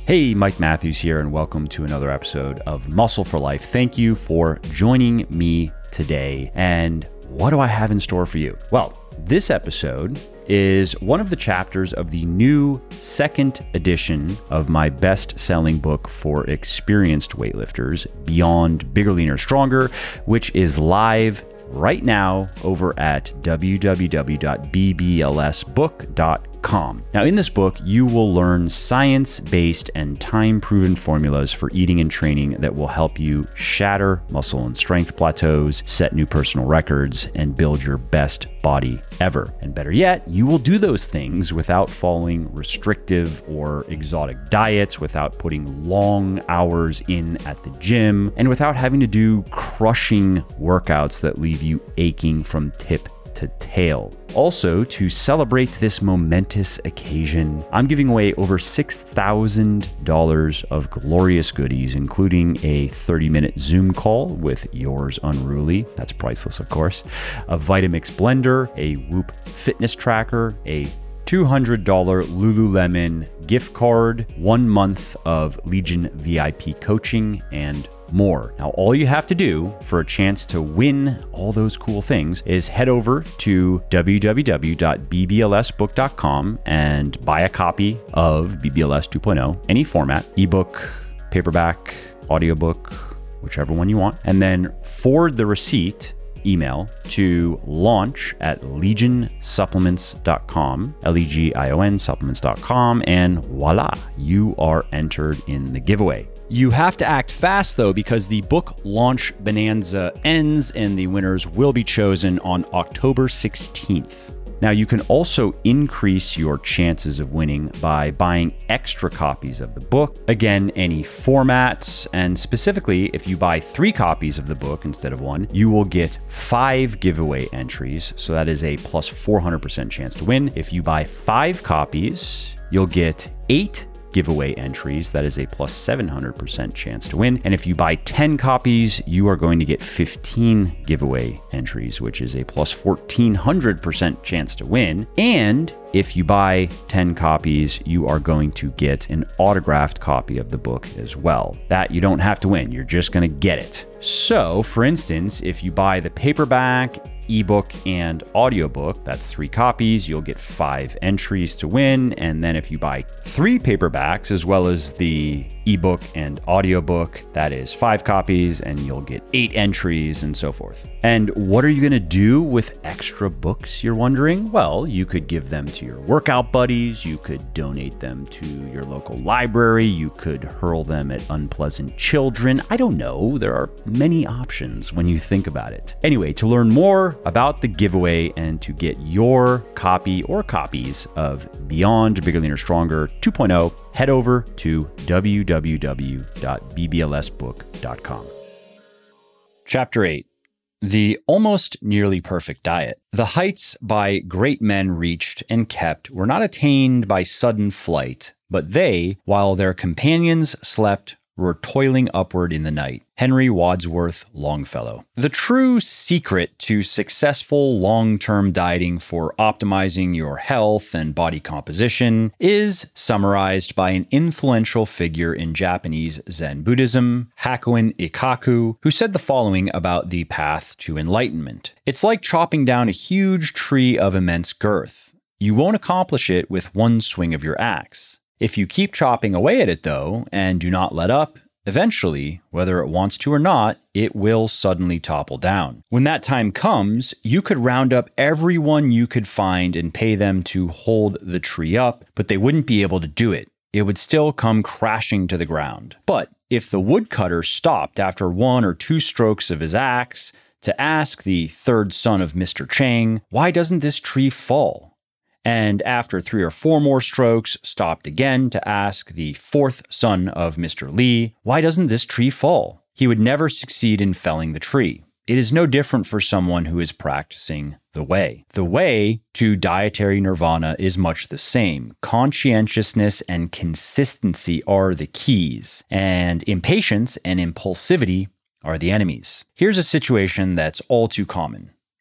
Hey, Mike Matthews here, and welcome to another episode of Muscle for Life. Thank you for joining me today. And what do I have in store for you? Well, this episode is one of the chapters of the new second edition of my best-selling book for experienced weightlifters, Beyond Bigger, Leaner, Stronger, which is live right now over at www.bblsbook.com. Now, in this book, you will learn science-based and time-proven formulas for eating and training that will help you shatter muscle and strength plateaus, set new personal records, and build your best body ever. And better yet, you will do those things without following restrictive or exotic diets, without putting long hours in at the gym, and without having to do crushing workouts that leave you aching from tip to tail. Also, to celebrate this momentous occasion, I'm giving away over $6,000 of glorious goodies, including a 30-minute Zoom call with yours unruly. That's priceless, of course. A Vitamix blender, a Whoop fitness tracker, a $200 Lululemon gift card, 1 month of Legion VIP coaching, and more. Now, all you have to do for a chance to win all those cool things is head over to www.bblsbook.com and buy a copy of BBLS 2.0, any format, ebook, paperback, audiobook, whichever one you want, and then forward the receipt email to launch@legionsupplements.com, Legion supplements.com, and voila, you are entered in the giveaway. You have to act fast though, because the book launch bonanza ends and the winners will be chosen on October 16th. Now, you can also increase your chances of winning by buying extra copies of the book. Again, any formats, and specifically, if you buy 3 copies of the book instead of 1, you will get 5 giveaway entries. So that is a plus 400% chance to win. If you buy 5 copies, you'll get 8 giveaway entries. That is a plus 700% chance to win. And if you buy 10 copies, you are going to get 15 giveaway entries, which is a plus 1400% chance to win. And if you buy 10 copies, you are going to get an autographed copy of the book as well. That you don't have to win, you're just going to get it. So, for instance, if you buy the paperback, ebook, and audiobook, that's 3 copies, you'll get 5 entries to win. And then if you buy 3 paperbacks as well as the ebook and audiobook, that is 5 copies, and you'll get 8 entries, and so forth. And what are you going to do with extra books, you're wondering? Well, you could give them to your workout buddies, you could donate them to your local library, you could hurl them at unpleasant children. I don't know, there are many options when you think about it. Anyway, to learn more about the giveaway and to get your copy or copies of Beyond Bigger, Leaner, Stronger 2.0, head over to www.bblsbook.com. Chapter 8. The Almost Nearly Perfect Diet. The heights by great men reached and kept were not attained by sudden flight, but they, while their companions slept, were toiling upward in the night. Henry Wadsworth Longfellow. The true secret to successful long-term dieting for optimizing your health and body composition is summarized by an influential figure in Japanese Zen Buddhism, Hakuin Ikaku, who said the following about the path to enlightenment. It's like chopping down a huge tree of immense girth. You won't accomplish it with one swing of your axe. If you keep chopping away at it, though, and do not let up, eventually, whether it wants to or not, it will suddenly topple down. When that time comes, you could round up everyone you could find and pay them to hold the tree up, but they wouldn't be able to do it. It would still come crashing to the ground. But if the woodcutter stopped after 1 or 2 strokes of his axe to ask the third son of Mr. Chang, "Why doesn't this tree fall?" and after 3 or 4 more strokes, stopped again to ask the 4th son of Mr. Lee, "Why doesn't this tree fall?" he would never succeed in felling the tree. It is no different for someone who is practicing the way. The way to dietary nirvana is much the same. Conscientiousness and consistency are the keys, and impatience and impulsivity are the enemies. Here's a situation that's all too common.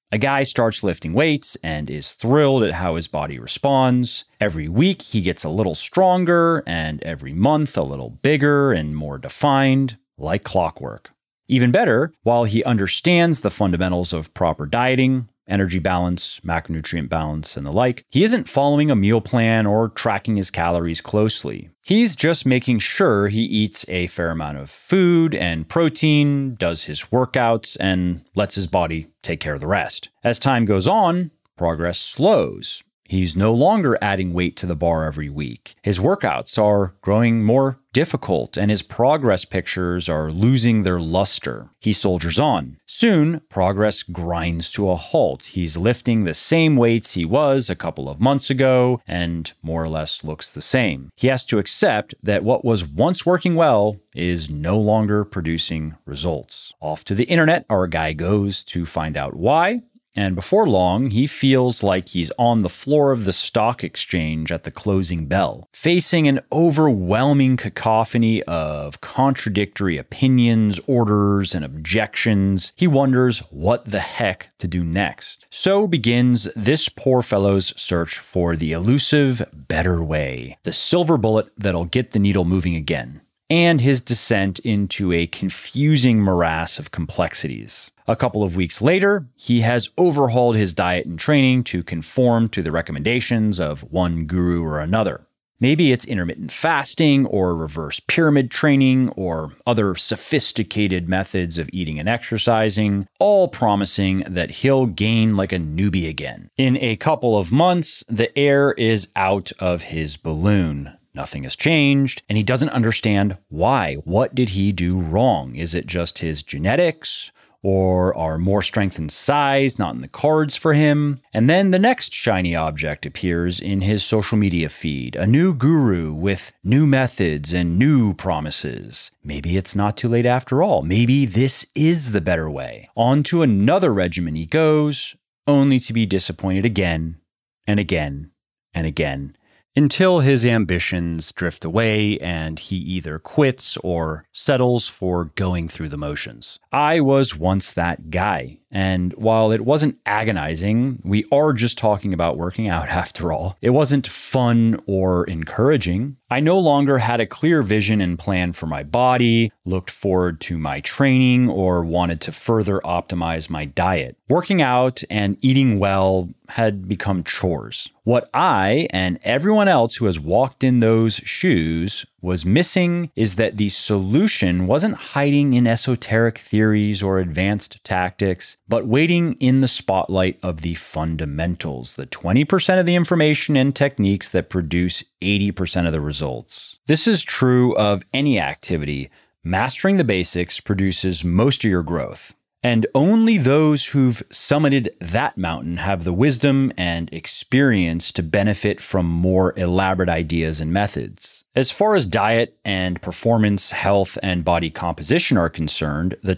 A guy starts lifting weights and is thrilled at how his body responds. Every week, he gets a little stronger, and every month, a little bigger and more defined, like clockwork. Even better, while he understands the fundamentals of proper dieting, energy balance, macronutrient balance, and the like, he isn't following a meal plan or tracking his calories closely. He's just making sure he eats a fair amount of food and protein, does his workouts, and lets his body take care of the rest. As time goes on, progress slows. He's no longer adding weight to the bar every week. His workouts are growing more difficult, and his progress pictures are losing their luster. He soldiers on. Soon, progress grinds to a halt. He's lifting the same weights he was a couple of months ago, and more or less looks the same. He has to accept that what was once working well is no longer producing results. Off to the internet our guy goes to find out why. And before long, he feels like he's on the floor of the stock exchange at the closing bell, facing an overwhelming cacophony of contradictory opinions, orders, and objections. He wonders what the heck to do next. So begins this poor fellow's search for the elusive better way, the silver bullet that'll get the needle moving again, and his descent into a confusing morass of complexities. A couple of weeks later, he has overhauled his diet and training to conform to the recommendations of one guru or another. Maybe it's intermittent fasting or reverse pyramid training or other sophisticated methods of eating and exercising, all promising that he'll gain like a newbie again. In a couple of months, the air is out of his balloon. Nothing has changed, and he doesn't understand why. What did he do wrong? Is it just his genetics? Or are more strength and size not in the cards for him? And then the next shiny object appears in his social media feed, a new guru with new methods and new promises. Maybe it's not too late after all. Maybe this is the better way. On to another regimen he goes, only to be disappointed again and again and again, until his ambitions drift away and he either quits or settles for going through the motions. I was once that guy, and while it wasn't agonizing, we are just talking about working out after all. It wasn't fun or encouraging. I no longer had a clear vision and plan for my body, looked forward to my training, or wanted to further optimize my diet. Working out and eating well had become chores. What I and everyone else who has walked in those shoes was missing is that the solution wasn't hiding in esoteric theories or advanced tactics, but waiting in the spotlight of the fundamentals, the 20% of the information and techniques that produce 80% of the results. This is true of any activity. Mastering the basics produces most of your growth. And only those who've summited that mountain have the wisdom and experience to benefit from more elaborate ideas and methods. As far as diet and performance, health, and body composition are concerned, the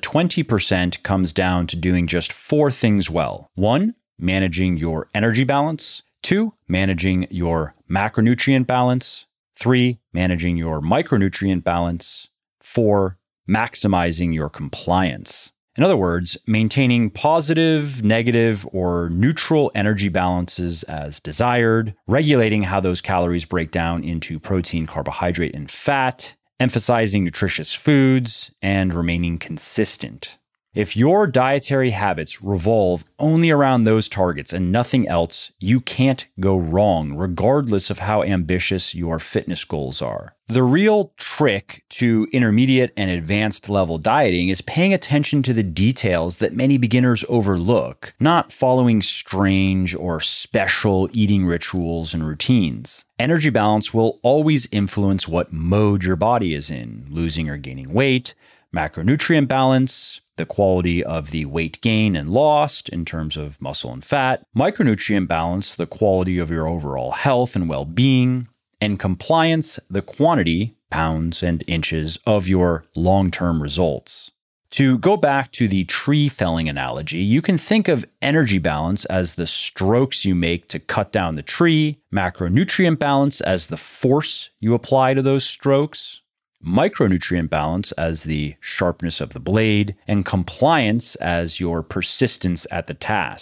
20% comes down to doing just 4 things well. 1, managing your energy balance. 2, managing your macronutrient balance. 3, managing your micronutrient balance. 4, maximizing your compliance. In other words, maintaining positive, negative, or neutral energy balances as desired, regulating how those calories break down into protein, carbohydrate, and fat, emphasizing nutritious foods, and remaining consistent. If your dietary habits revolve only around those targets and nothing else, you can't go wrong, regardless of how ambitious your fitness goals are. The real trick to intermediate and advanced level dieting is paying attention to the details that many beginners overlook, not following strange or special eating rituals and routines. Energy balance will always influence what mode your body is in, losing or gaining weight, macronutrient balance, the quality of the weight gain and lost in terms of muscle and fat, micronutrient balance, the quality of your overall health and well-being, and compliance, the quantity, pounds and inches, of your long-term results. To go back to the tree felling analogy, you can think of energy balance as the strokes you make to cut down the tree, macronutrient balance as the force you apply to those strokes, micronutrient balance as the sharpness of the blade, and compliance as your persistence at the task.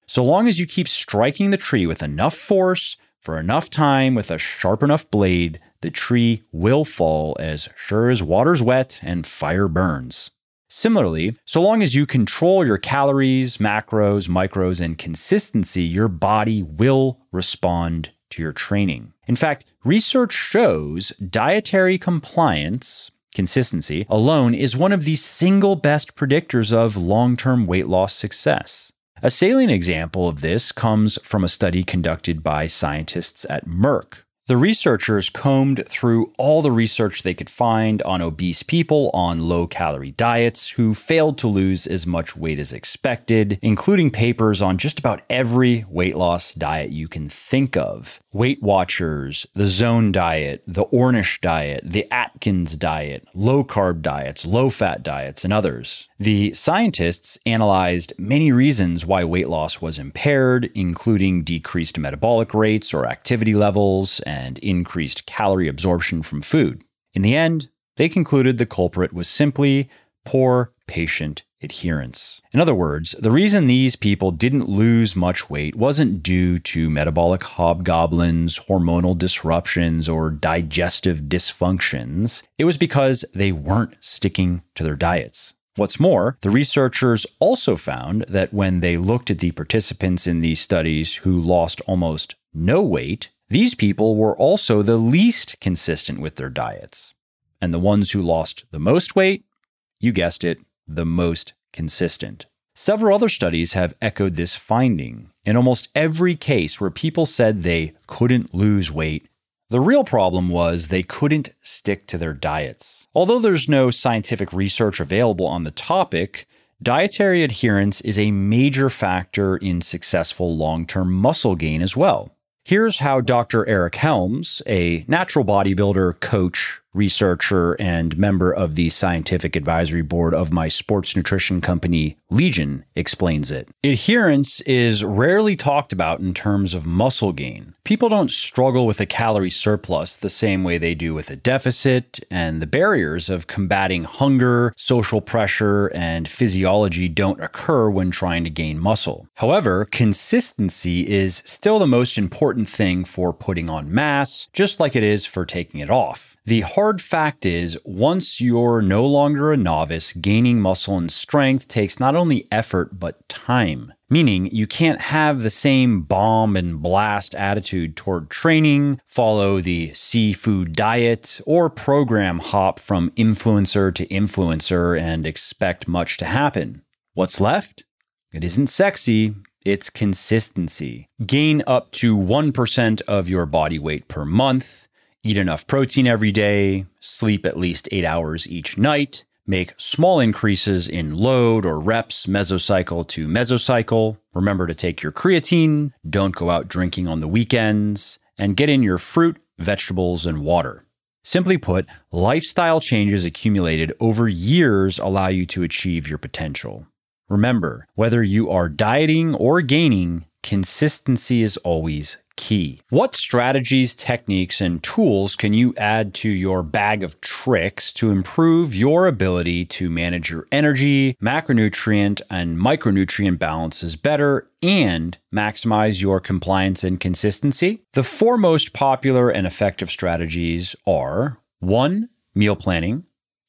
So long as you keep striking the tree with enough force for enough time with a sharp enough blade, the tree will fall as sure as water's wet and fire burns. Similarly, so long as you control your calories, macros, micros, and consistency, your body will respond to your training. In fact, research shows dietary compliance, consistency, alone is one of the single best predictors of long-term weight loss success. A salient example of this comes from a study conducted by scientists at Merck. The researchers combed through all the research they could find on obese people on low-calorie diets who failed to lose as much weight as expected, including papers on just about every weight loss diet you can think of. Weight Watchers, the Zone Diet, the Ornish Diet, the Atkins Diet, low-carb diets, low-fat diets, and others. The scientists analyzed many reasons why weight loss was impaired, including decreased metabolic rates or activity levels, and increased calorie absorption from food. In the end, they concluded the culprit was simply poor patient adherence. In other words, the reason these people didn't lose much weight wasn't due to metabolic hobgoblins, hormonal disruptions, or digestive dysfunctions. It was because they weren't sticking to their diets. What's more, the researchers also found that when they looked at the participants in these studies who lost almost no weight, these people were also the least consistent with their diets. And the ones who lost the most weight, you guessed it, the most consistent. Several other studies have echoed this finding. In almost every case where people said they couldn't lose weight, the real problem was they couldn't stick to their diets. Although there's no scientific research available on the topic, dietary adherence is a major factor in successful long-term muscle gain as well. Here's how Dr. Eric Helms, a natural bodybuilder, coach, researcher, and member of the scientific advisory board of my sports nutrition company, Legion, explains it. Adherence is rarely talked about in terms of muscle gain. People don't struggle with a calorie surplus the same way they do with a deficit, and the barriers of combating hunger, social pressure, and physiology don't occur when trying to gain muscle. However, consistency is still the most important thing for putting on mass, just like it is for taking it off. The hard fact is, once you're no longer a novice, gaining muscle and strength takes not only effort, but time. Meaning, you can't have the same bomb and blast attitude toward training, follow the seafood diet, or program hop from influencer to influencer and expect much to happen. What's left? It isn't sexy. It's consistency. Gain up to 1% of your body weight per month. Eat enough protein every day, sleep at least 8 hours each night, make small increases in load or reps mesocycle to mesocycle, remember to take your creatine, don't go out drinking on the weekends, and get in your fruit, vegetables, and water. Simply put, lifestyle changes accumulated over years allow you to achieve your potential. Remember, whether you are dieting or gaining, consistency is always key. What strategies, techniques, and tools can you add to your bag of tricks to improve your ability to manage your energy, macronutrient, and micronutrient balances better and maximize your compliance and consistency? The four most popular and effective strategies are 1. Meal planning,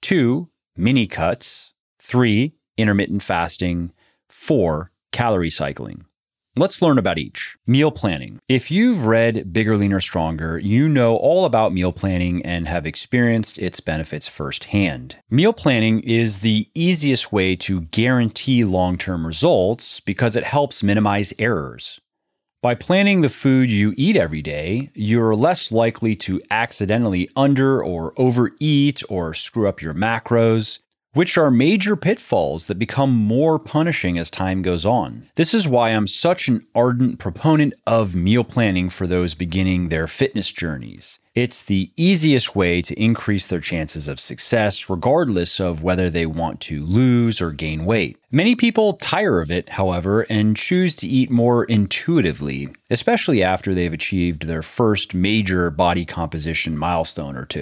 2. Mini cuts, 3. Intermittent fasting, 4. Calorie cycling. Let's learn about each. Meal planning. If you've read Bigger, Leaner, Stronger, you know all about meal planning and have experienced its benefits firsthand. Meal planning is the easiest way to guarantee long-term results because it helps minimize errors. By planning the food you eat every day, you're less likely to accidentally under or overeat or screw up your macros, which are major pitfalls that become more punishing as time goes on. This is why I'm such an ardent proponent of meal planning for those beginning their fitness journeys. It's the easiest way to increase their chances of success, regardless of whether they want to lose or gain weight. Many people tire of it, however, and choose to eat more intuitively, especially after they've achieved their first major body composition milestone or two.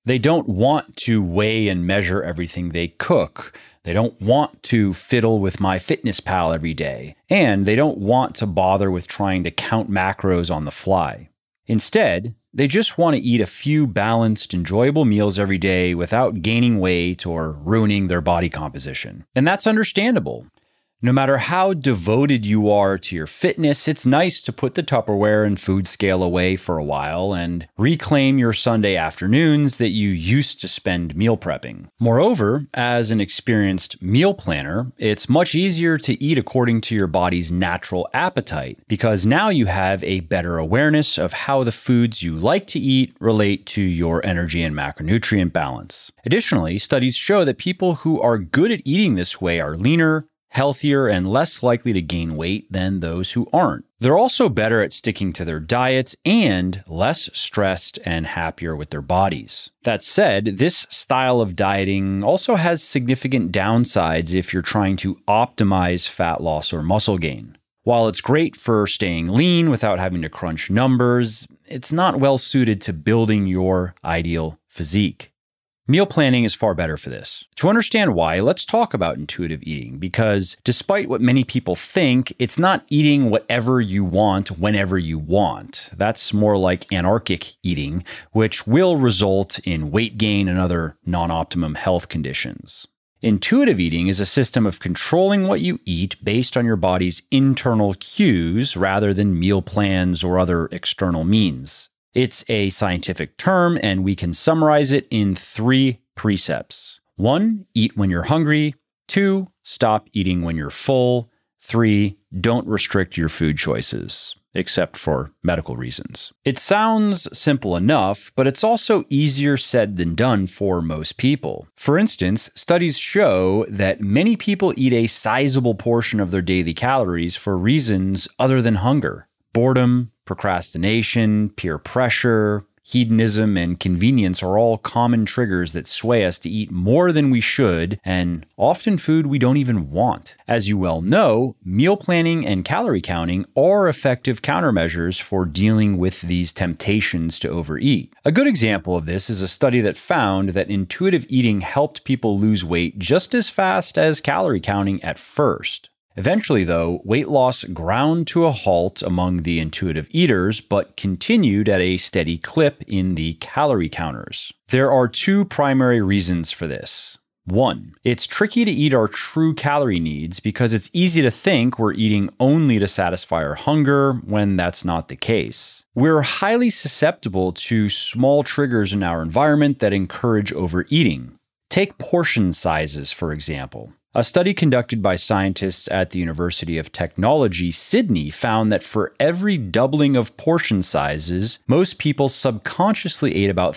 They don't want to weigh and measure everything they cook. They don't want to fiddle with MyFitnessPal every day. And they don't want to bother with trying to count macros on the fly. Instead, they just want to eat a few balanced, enjoyable meals every day without gaining weight or ruining their body composition. And that's understandable. No matter how devoted you are to your fitness, it's nice to put the Tupperware and food scale away for a while and reclaim your Sunday afternoons that you used to spend meal prepping. Moreover, as an experienced meal planner, it's much easier to eat according to your body's natural appetite because now you have a better awareness of how the foods you like to eat relate to your energy and macronutrient balance. Additionally, studies show that people who are good at eating this way are leaner, healthier, and less likely to gain weight than those who aren't. They're also better at sticking to their diets and less stressed and happier with their bodies. That said, this style of dieting also has significant downsides if you're trying to optimize fat loss or muscle gain. While it's great for staying lean without having to crunch numbers, it's not well suited to building your ideal physique. Meal planning is far better for this. To understand why, let's talk about intuitive eating, because despite what many people think, it's not eating whatever you want whenever you want. That's more like anarchic eating, which will result in weight gain and other non-optimum health conditions. Intuitive eating is a system of controlling what you eat based on your body's internal cues rather than meal plans or other external means. It's a scientific term, and we can summarize it in 3 precepts. 1, eat when you're hungry. 2, stop eating when you're full. 3, don't restrict your food choices, except for medical reasons. It sounds simple enough, but it's also easier said than done for most people. For instance, studies show that many people eat a sizable portion of their daily calories for reasons other than hunger. Boredom, procrastination, peer pressure, hedonism, and convenience are all common triggers that sway us to eat more than we should, and often food we don't even want. As you well know, meal planning and calorie counting are effective countermeasures for dealing with these temptations to overeat. A good example of this is a study that found that intuitive eating helped people lose weight just as fast as calorie counting at first. Eventually, though, weight loss ground to a halt among the intuitive eaters, but continued at a steady clip in the calorie counters. There are 2 primary reasons for this. 1, it's tricky to eat our true calorie needs because it's easy to think we're eating only to satisfy our hunger when that's not the case. We're highly susceptible to small triggers in our environment that encourage overeating. Take portion sizes, for example. A study conducted by scientists at the University of Technology, Sydney, found that for every doubling of portion sizes, most people subconsciously ate about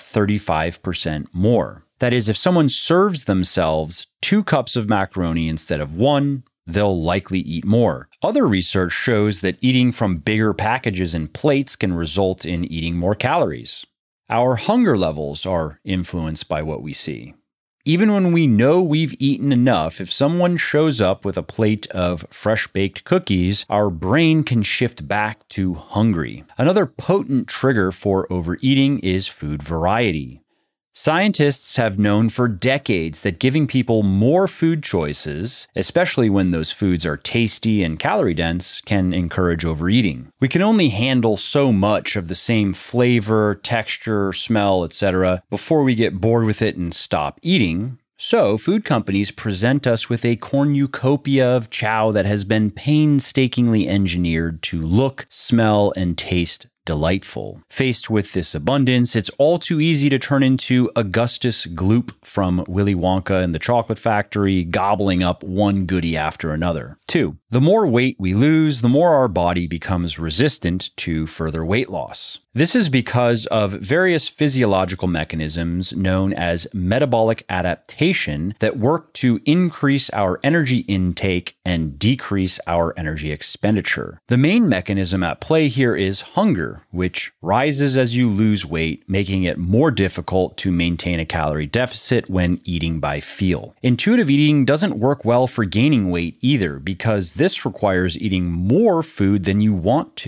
35% more. That is, if someone serves themselves 2 cups of macaroni instead of 1, they'll likely eat more. Other research shows that eating from bigger packages and plates can result in eating more calories. Our hunger levels are influenced by what we see. Even when we know we've eaten enough, if someone shows up with a plate of fresh-baked cookies, our brain can shift back to hungry. Another potent trigger for overeating is food variety. Scientists have known for decades that giving people more food choices, especially when those foods are tasty and calorie-dense, can encourage overeating. We can only handle so much of the same flavor, texture, smell, etc. before we get bored with it and stop eating. So, food companies present us with a cornucopia of chow that has been painstakingly engineered to look, smell, and taste delightful. Faced with this abundance, it's all too easy to turn into Augustus Gloop from Willy Wonka and the Chocolate Factory, gobbling up one goodie after another. 2. The more weight we lose, the more our body becomes resistant to further weight loss. This is because of various physiological mechanisms known as metabolic adaptation that work to increase our energy intake and decrease our energy expenditure. The main mechanism at play here is hunger, which rises as you lose weight, making it more difficult to maintain a calorie deficit when eating by feel. Intuitive eating doesn't work well for gaining weight either, because this requires eating more food than you want to.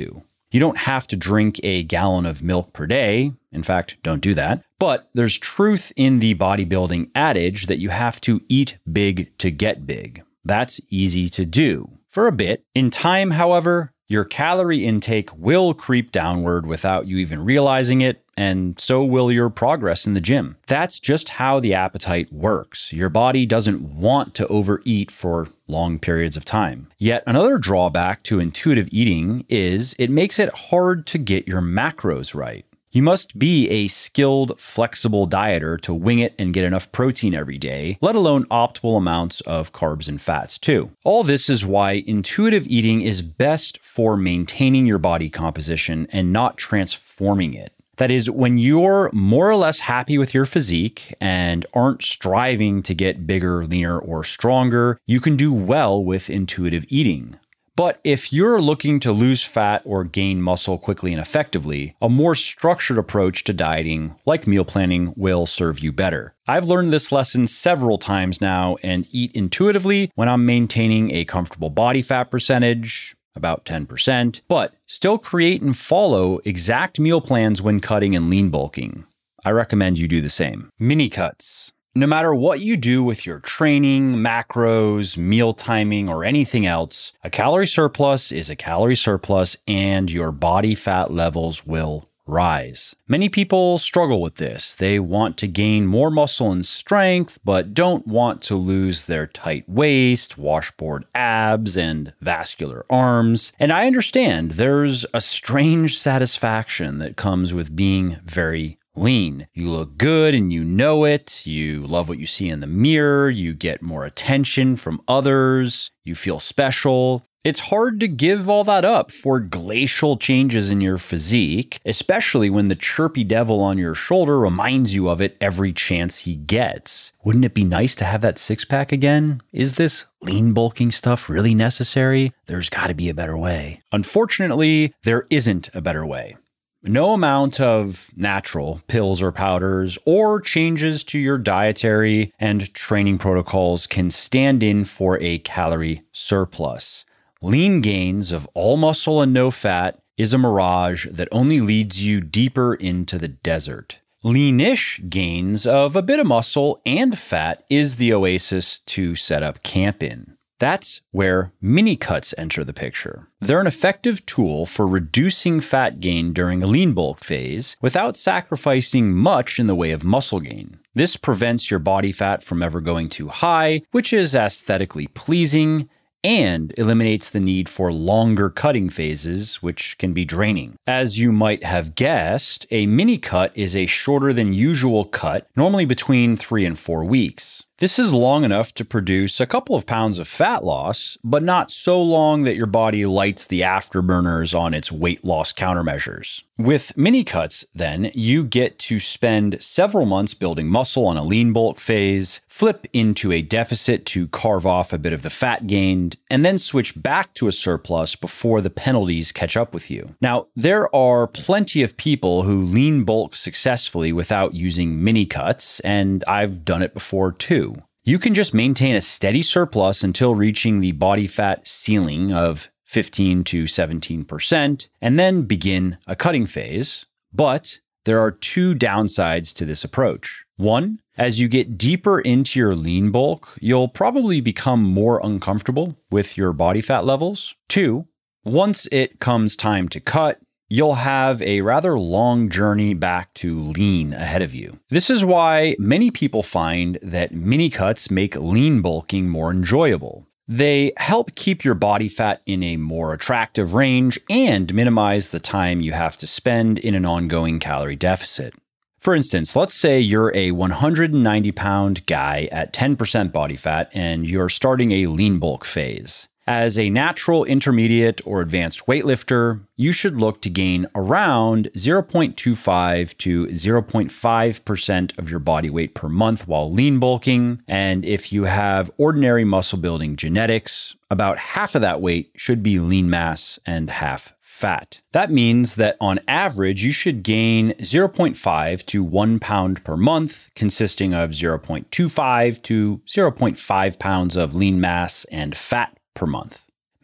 You don't have to drink a gallon of milk per day. In fact, don't do that. But there's truth in the bodybuilding adage that you have to eat big to get big. That's easy to do for a bit. In time, however, your calorie intake will creep downward without you even realizing it, and so will your progress in the gym. That's just how the appetite works. Your body doesn't want to overeat for long periods of time. Yet another drawback to intuitive eating is it makes it hard to get your macros right. You must be a skilled, flexible dieter to wing it and get enough protein every day, let alone optimal amounts of carbs and fats too. All this is why intuitive eating is best for maintaining your body composition and not transforming it. That is, when you're more or less happy with your physique and aren't striving to get bigger, leaner, or stronger, you can do well with intuitive eating. But if you're looking to lose fat or gain muscle quickly and effectively, a more structured approach to dieting, like meal planning, will serve you better. I've learned this lesson several times now and eat intuitively when I'm maintaining a comfortable body fat percentage, about 10%, but still create and follow exact meal plans when cutting and lean bulking. I recommend you do the same. Mini cuts. No matter what you do with your training, macros, meal timing, or anything else, a calorie surplus is a calorie surplus and your body fat levels will rise. Many people struggle with this. They want to gain more muscle and strength, but don't want to lose their tight waist, washboard abs, and vascular arms. And I understand there's a strange satisfaction that comes with being very lean. You look good and you know it. You love what you see in the mirror. You get more attention from others. You feel special. It's hard to give all that up for glacial changes in your physique, especially when the chirpy devil on your shoulder reminds you of it every chance he gets. Wouldn't it be nice to have that six-pack again? Is this lean bulking stuff really necessary? There's got to be a better way. Unfortunately, there isn't a better way. No amount of natural pills or powders or changes to your dietary and training protocols can stand in for a calorie surplus. Lean gains of all muscle and no fat is a mirage that only leads you deeper into the desert. Leanish gains of a bit of muscle and fat is the oasis to set up camp in. That's where mini cuts enter the picture. They're an effective tool for reducing fat gain during a lean bulk phase without sacrificing much in the way of muscle gain. This prevents your body fat from ever going too high, which is aesthetically pleasing, and eliminates the need for longer cutting phases, which can be draining. As you might have guessed, a mini cut is a shorter than usual cut, normally between 3 and 4 weeks. This is long enough to produce a couple of pounds of fat loss, but not so long that your body lights the afterburners on its weight loss countermeasures. With mini cuts, then, you get to spend several months building muscle on a lean bulk phase, flip into a deficit to carve off a bit of the fat gained, and then switch back to a surplus before the penalties catch up with you. Now, there are plenty of people who lean bulk successfully without using mini cuts, and I've done it before too. You can just maintain a steady surplus until reaching the body fat ceiling of 15 to 17%, and then begin a cutting phase. But there are two downsides to this approach. One, as you get deeper into your lean bulk, you'll probably become more uncomfortable with your body fat levels. Two, once it comes time to cut, you'll have a rather long journey back to lean ahead of you. This is why many people find that mini cuts make lean bulking more enjoyable. They help keep your body fat in a more attractive range and minimize the time you have to spend in an ongoing calorie deficit. For instance, let's say you're a 190-pound guy at 10% body fat and you're starting a lean bulk phase. As a natural, intermediate, or advanced weightlifter, you should look to gain around 0.25 to 0.5% of your body weight per month while lean bulking. And if you have ordinary muscle building genetics, about half of that weight should be lean mass and half fat. That means that on average, you should gain 0.5 to 1 pound per month, consisting of 0.25 to 0.5 pounds of lean mass and fat per month.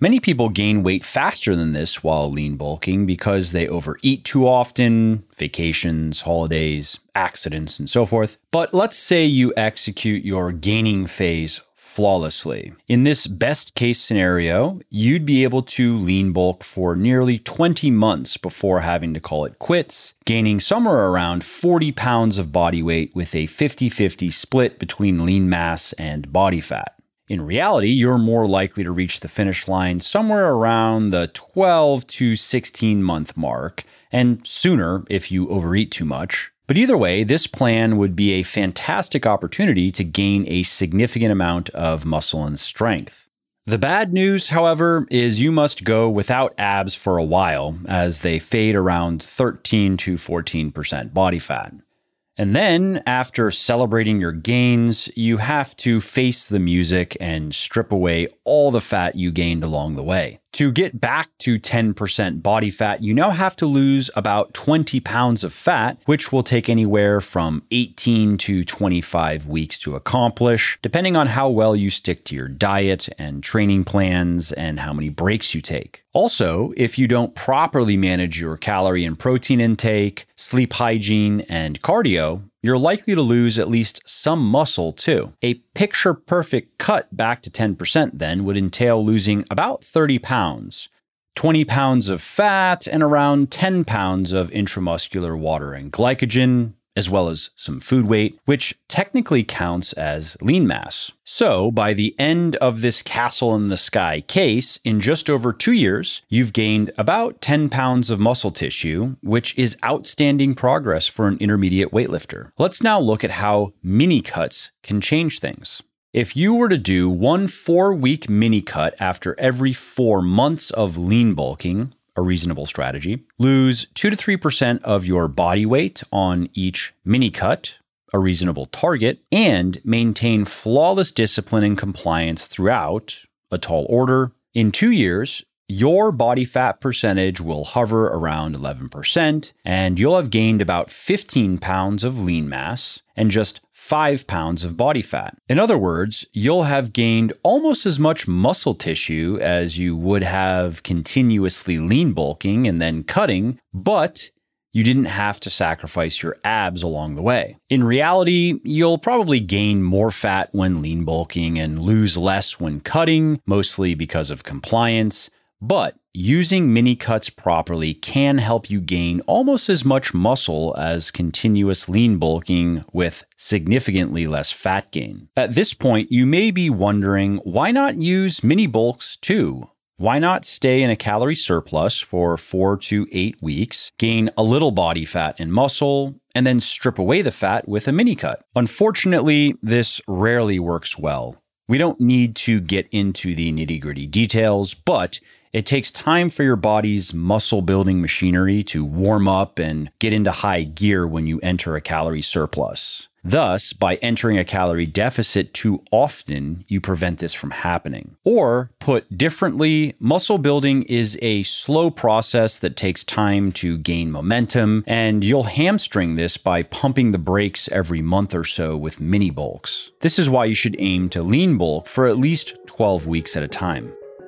Many people gain weight faster than this while lean bulking because they overeat too often, vacations, holidays, accidents, and so forth. But let's say you execute your gaining phase flawlessly. In this best case scenario, you'd be able to lean bulk for nearly 20 months before having to call it quits, gaining somewhere around 40 pounds of body weight with a 50-50 split between lean mass and body fat. In reality, you're more likely to reach the finish line somewhere around the 12 to 16 month mark, and sooner if you overeat too much. But either way, this plan would be a fantastic opportunity to gain a significant amount of muscle and strength. The bad news, however, is you must go without abs for a while as they fade around 13 to 14% body fat. And then, after celebrating your gains, you have to face the music and strip away all the fat you gained along the way. To get back to 10% body fat, you now have to lose about 20 pounds of fat, which will take anywhere from 18 to 25 weeks to accomplish, depending on how well you stick to your diet and training plans and how many breaks you take. Also, if you don't properly manage your calorie and protein intake, sleep hygiene, and cardio, you're likely to lose at least some muscle too. A picture-perfect cut back to 10% then would entail losing about 30 pounds, 20 pounds of fat, and around 10 pounds of intramuscular water and glycogen, as well as some food weight, which technically counts as lean mass. So, by the end of this castle in the sky case, in just over 2 years, you've gained about 10 pounds of muscle tissue, which is outstanding progress for an intermediate weightlifter. Let's now look at how mini cuts can change things. If you were to do one 4-week mini cut after every 4 months of lean bulking, a reasonable strategy, lose 2 to 3% of your body weight on each mini cut, a reasonable target, and maintain flawless discipline and compliance throughout, a tall order, in 2 years, your body fat percentage will hover around 11%, and you'll have gained about 15 pounds of lean mass and just 5 pounds of body fat. In other words, you'll have gained almost as much muscle tissue as you would have continuously lean bulking and then cutting, but you didn't have to sacrifice your abs along the way. In reality, you'll probably gain more fat when lean bulking and lose less when cutting, mostly because of compliance. But using mini cuts properly can help you gain almost as much muscle as continuous lean bulking with significantly less fat gain. At this point, you may be wondering, why not use mini bulks too? Why not stay in a calorie surplus for 4 to 8 weeks, gain a little body fat and muscle, and then strip away the fat with a mini cut? Unfortunately, this rarely works well. We don't need to get into the nitty-gritty details, but it takes time for your body's muscle-building machinery to warm up and get into high gear when you enter a calorie surplus. Thus, by entering a calorie deficit too often, you prevent this from happening. Or, put differently, muscle building is a slow process that takes time to gain momentum, and you'll hamstring this by pumping the brakes every month or so with mini bulks. This is why you should aim to lean bulk for at least 12 weeks at a time.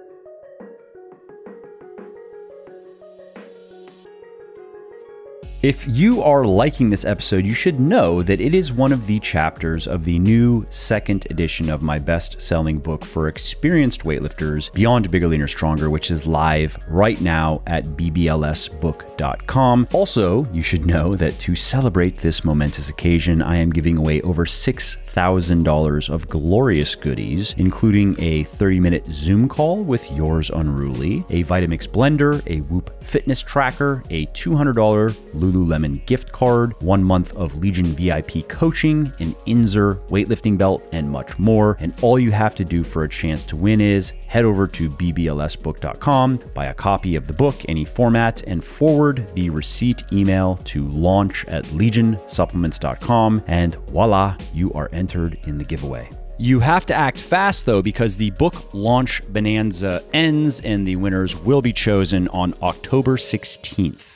If you are liking this episode, you should know that it is one of the chapters of the new second edition of my best-selling book for experienced weightlifters, Beyond Bigger, Leaner, Stronger, which is live right now at bblsbook.com. Also, you should know that to celebrate this momentous occasion, I am giving away over $6,000 of glorious goodies, including a 30-minute Zoom call with yours unruly, a Vitamix blender, a Whoop fitness tracker, a $200 Lululemon gift card, 1 month of Legion VIP coaching, an Inzer weightlifting belt, and much more. And all you have to do for a chance to win is head over to bblsbook.com, buy a copy of the book, any format, and forward the receipt email to launch@legionsupplements.com, and voila, you are entered in the giveaway. You have to act fast, though, because the book launch bonanza ends and the winners will be chosen on October 16th.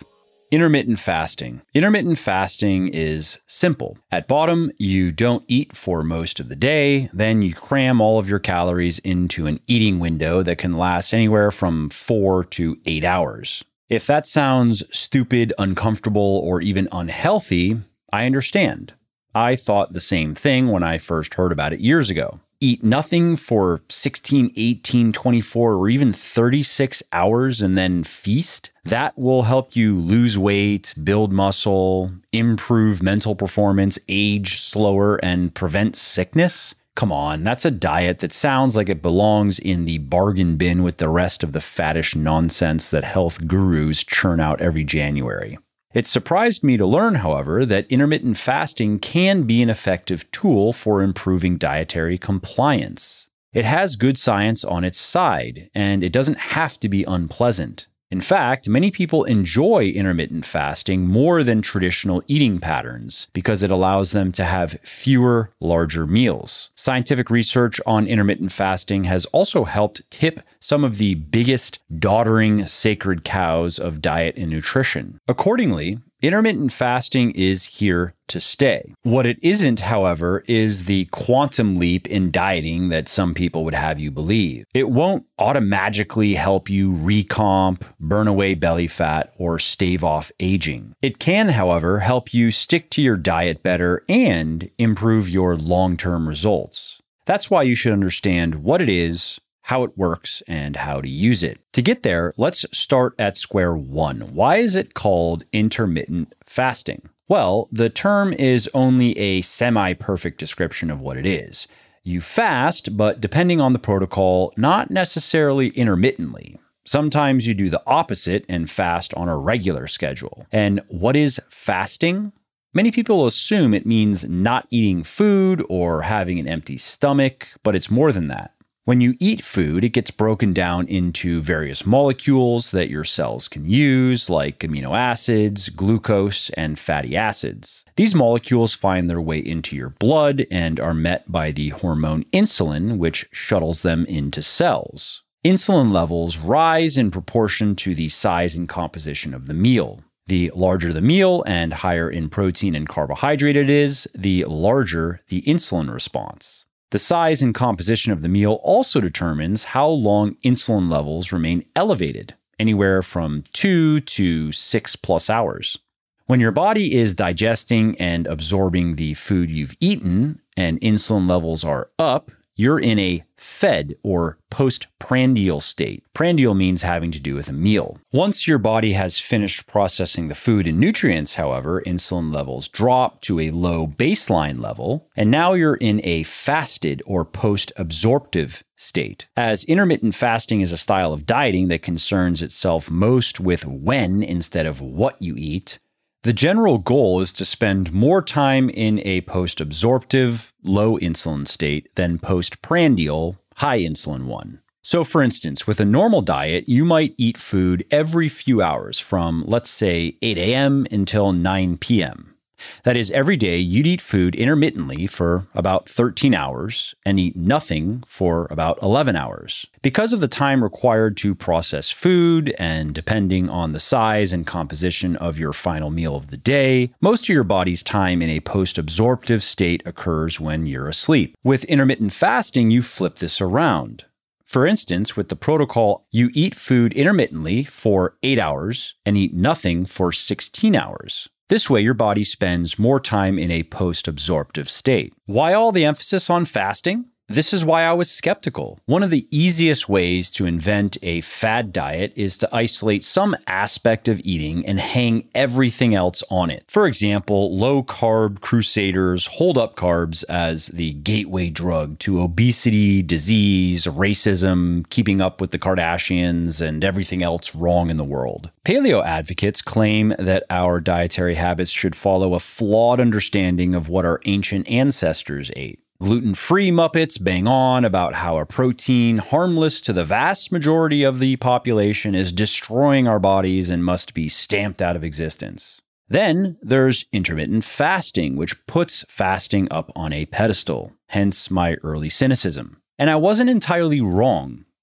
Intermittent fasting. Intermittent fasting is simple. At bottom, you don't eat for most of the day, then you cram all of your calories into an eating window that can last anywhere from 4 to 8 hours. If that sounds stupid, uncomfortable, or even unhealthy, I understand. I thought the same thing when I first heard about it years ago. Eat nothing for 16, 18, 24, or even 36 hours and then feast? That will help you lose weight, build muscle, improve mental performance, age slower, and prevent sickness? Come on, that's a diet that sounds like it belongs in the bargain bin with the rest of the faddish nonsense that health gurus churn out every January. It surprised me to learn, however, that intermittent fasting can be an effective tool for improving dietary compliance. It has good science on its side, and it doesn't have to be unpleasant. In fact, many people enjoy intermittent fasting more than traditional eating patterns because it allows them to have fewer, larger meals. Scientific research on intermittent fasting has also helped tip some of the biggest doddering sacred cows of diet and nutrition. Accordingly, intermittent fasting is here to stay. What it isn't, however, is the quantum leap in dieting that some people would have you believe. It won't automatically help you recomp, burn away belly fat, or stave off aging. It can, however, help you stick to your diet better and improve your long-term results. That's why you should understand what it is, how it works, and how to use it. To get there, let's start at square one. Why is it called intermittent fasting? Well, the term is only a semi-perfect description of what it is. You fast, but depending on the protocol, not necessarily intermittently. Sometimes you do the opposite and fast on a regular schedule. And what is fasting? Many people assume it means not eating food or having an empty stomach, but it's more than that. When you eat food, it gets broken down into various molecules that your cells can use, like amino acids, glucose, and fatty acids. These molecules find their way into your blood and are met by the hormone insulin, which shuttles them into cells. Insulin levels rise in proportion to the size and composition of the meal. The larger the meal and higher in protein and carbohydrate it is, the larger the insulin response. The size and composition of the meal also determines how long insulin levels remain elevated, anywhere from 2 to 6+ hours. When your body is digesting and absorbing the food you've eaten and insulin levels are up, you're in a fed or postprandial state. Prandial means having to do with a meal. Once your body has finished processing the food and nutrients, however, insulin levels drop to a low baseline level, and now you're in a fasted or post-absorptive state. As intermittent fasting is a style of dieting that concerns itself most with when instead of what you eat, the general goal is to spend more time in a post-absorptive, low insulin state than post-prandial, high insulin one. So for instance, with a normal diet, you might eat food every few hours from, let's say, 8 a.m. until 9 p.m. That is, every day you'd eat food intermittently for about 13 hours and eat nothing for about 11 hours. Because of the time required to process food and depending on the size and composition of your final meal of the day, most of your body's time in a post-absorptive state occurs when you're asleep. With intermittent fasting, you flip this around. For instance, with the protocol, you eat food intermittently for 8 hours and eat nothing for 16 hours. This way, your body spends more time in a post-absorptive state. Why all the emphasis on fasting? This is why I was skeptical. One of the easiest ways to invent a fad diet is to isolate some aspect of eating and hang everything else on it. For example, low-carb crusaders hold up carbs as the gateway drug to obesity, disease, racism, keeping up with the Kardashians, and everything else wrong in the world. Paleo advocates claim that our dietary habits should follow a flawed understanding of what our ancient ancestors ate. Gluten-free Muppets bang on about how a protein harmless to the vast majority of the population is destroying our bodies and must be stamped out of existence. Then there's intermittent fasting, which puts fasting up on a pedestal, hence my early cynicism. And I wasn't entirely wrong.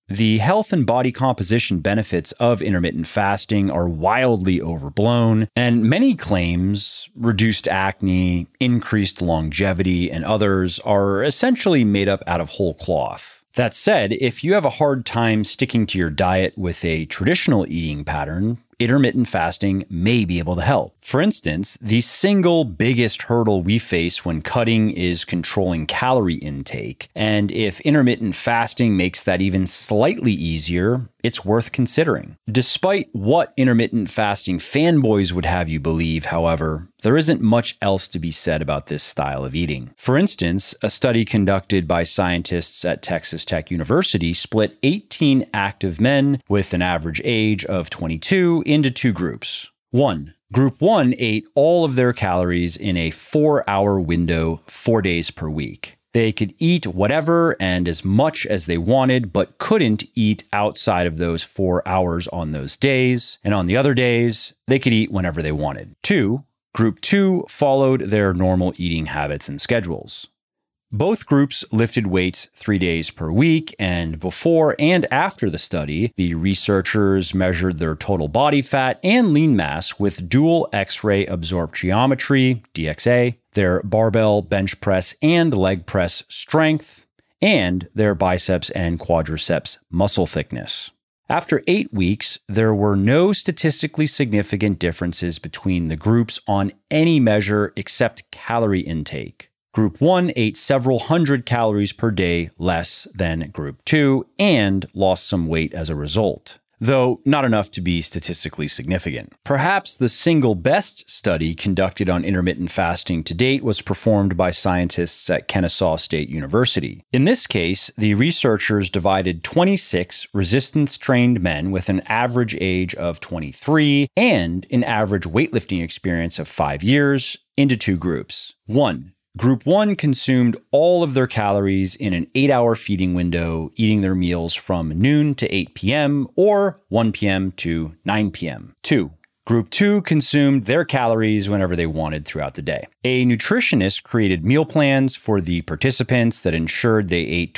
The health and body composition benefits of intermittent fasting are wildly overblown, and many claims, reduced acne, increased longevity, and others, are essentially made up out of whole cloth. That said, if you have a hard time sticking to your diet with a traditional eating pattern, intermittent fasting may be able to help. For instance, the single biggest hurdle we face when cutting is controlling calorie intake, and if intermittent fasting makes that even slightly easier, it's worth considering. Despite what intermittent fasting fanboys would have you believe, however, there isn't much else to be said about this style of eating. For instance, a study conducted by scientists at Texas Tech University split 18 active men with an average age of 22 into two groups. Group 1 ate all of their calories in a 4-hour window 4 days per week. They could eat whatever and as much as they wanted, but couldn't eat outside of those 4 hours on those days. And on the other days, they could eat whenever they wanted. Group 2 followed their normal eating habits and schedules. Both groups lifted weights 3 days per week, and before and after the study, the researchers measured their total body fat and lean mass with dual X-ray absorptiometry, DXA, their barbell bench press and leg press strength, and their biceps and quadriceps muscle thickness. After 8 weeks, there were no statistically significant differences between the groups on any measure except calorie intake. Group 1 ate several hundred calories per day less than Group 2 and lost some weight as a result, though not enough to be statistically significant. Perhaps the single best study conducted on intermittent fasting to date was performed by scientists at Kennesaw State University. In this case, the researchers divided 26 resistance-trained men with an average age of 23 and an average weightlifting experience of 5 years into two groups. Group 1 consumed all of their calories in an 8-hour feeding window, eating their meals from noon to 8 p.m. or 1 p.m. to 9 p.m. Group 2 consumed their calories whenever they wanted throughout the day. A nutritionist created meal plans for the participants that ensured they ate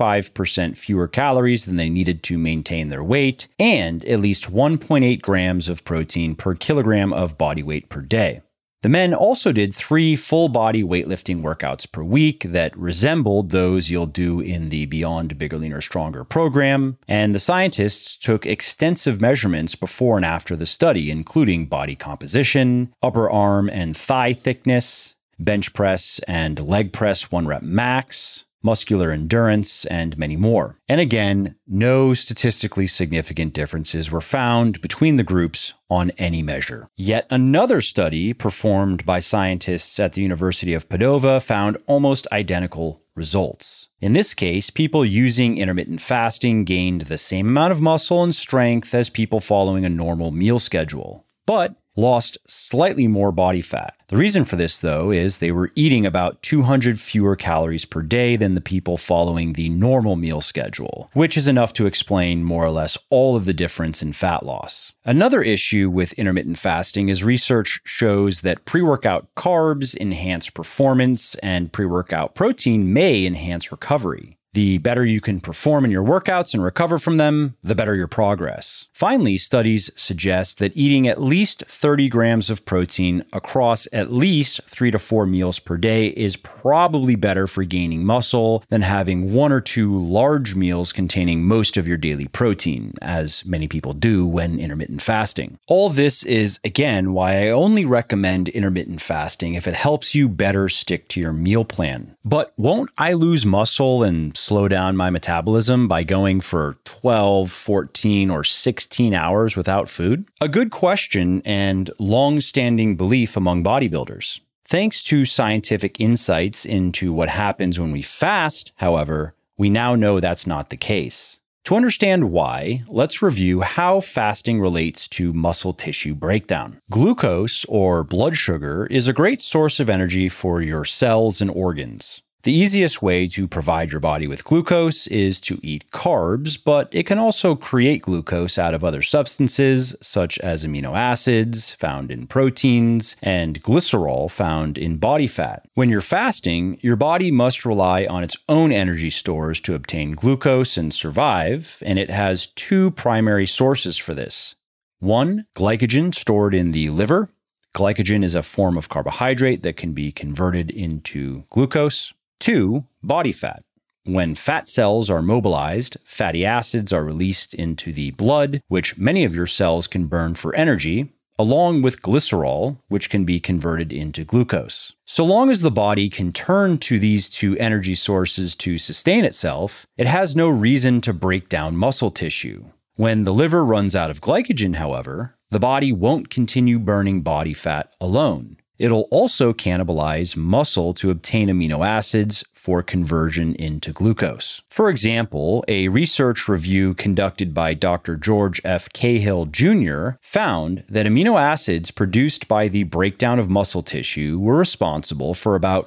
25% fewer calories than they needed to maintain their weight and at least 1.8 grams of protein per kilogram of body weight per day. The men also did 3 full-body weightlifting workouts per week that resembled those you'll do in the Beyond Bigger, Leaner, Stronger program, and the scientists took extensive measurements before and after the study, including body composition, upper arm and thigh thickness, bench press and leg press 1-rep max, muscular endurance, and many more. And again, no statistically significant differences were found between the groups on any measure. Yet another study performed by scientists at the University of Padova found almost identical results. In this case, people using intermittent fasting gained the same amount of muscle and strength as people following a normal meal schedule, but lost slightly more body fat. The reason for this, though, is they were eating about 200 fewer calories per day than the people following the normal meal schedule, which is enough to explain more or less all of the difference in fat loss. Another issue with intermittent fasting is research shows that pre-workout carbs enhance performance and pre-workout protein may enhance recovery. The better you can perform in your workouts and recover from them, the better your progress. Finally, studies suggest that eating at least 30 grams of protein across at least 3 to 4 meals per day is probably better for gaining muscle than having 1 or 2 large meals containing most of your daily protein, as many people do when intermittent fasting. All this is, again, why I only recommend intermittent fasting if it helps you better stick to your meal plan. But won't I lose muscle and slow down my metabolism by going for 12, 14, or 16 hours without food? A good question and long-standing belief among bodybuilders. Thanks to scientific insights into what happens when we fast, however, we now know that's not the case. To understand why, let's review how fasting relates to muscle tissue breakdown. Glucose, or blood sugar, is a great source of energy for your cells and organs. The easiest way to provide your body with glucose is to eat carbs, but it can also create glucose out of other substances, such as amino acids found in proteins and glycerol found in body fat. When you're fasting, your body must rely on its own energy stores to obtain glucose and survive, and it has two primary sources for this. One, glycogen stored in the liver. Glycogen is a form of carbohydrate that can be converted into glucose. Two, body fat. When fat cells are mobilized, fatty acids are released into the blood, which many of your cells can burn for energy, along with glycerol, which can be converted into glucose. So long as the body can turn to these two energy sources to sustain itself, it has no reason to break down muscle tissue. When the liver runs out of glycogen, however, the body won't continue burning body fat alone. It'll also cannibalize muscle to obtain amino acids for conversion into glucose. For example, a research review conducted by Dr. George F. Cahill Jr. found that amino acids produced by the breakdown of muscle tissue were responsible for about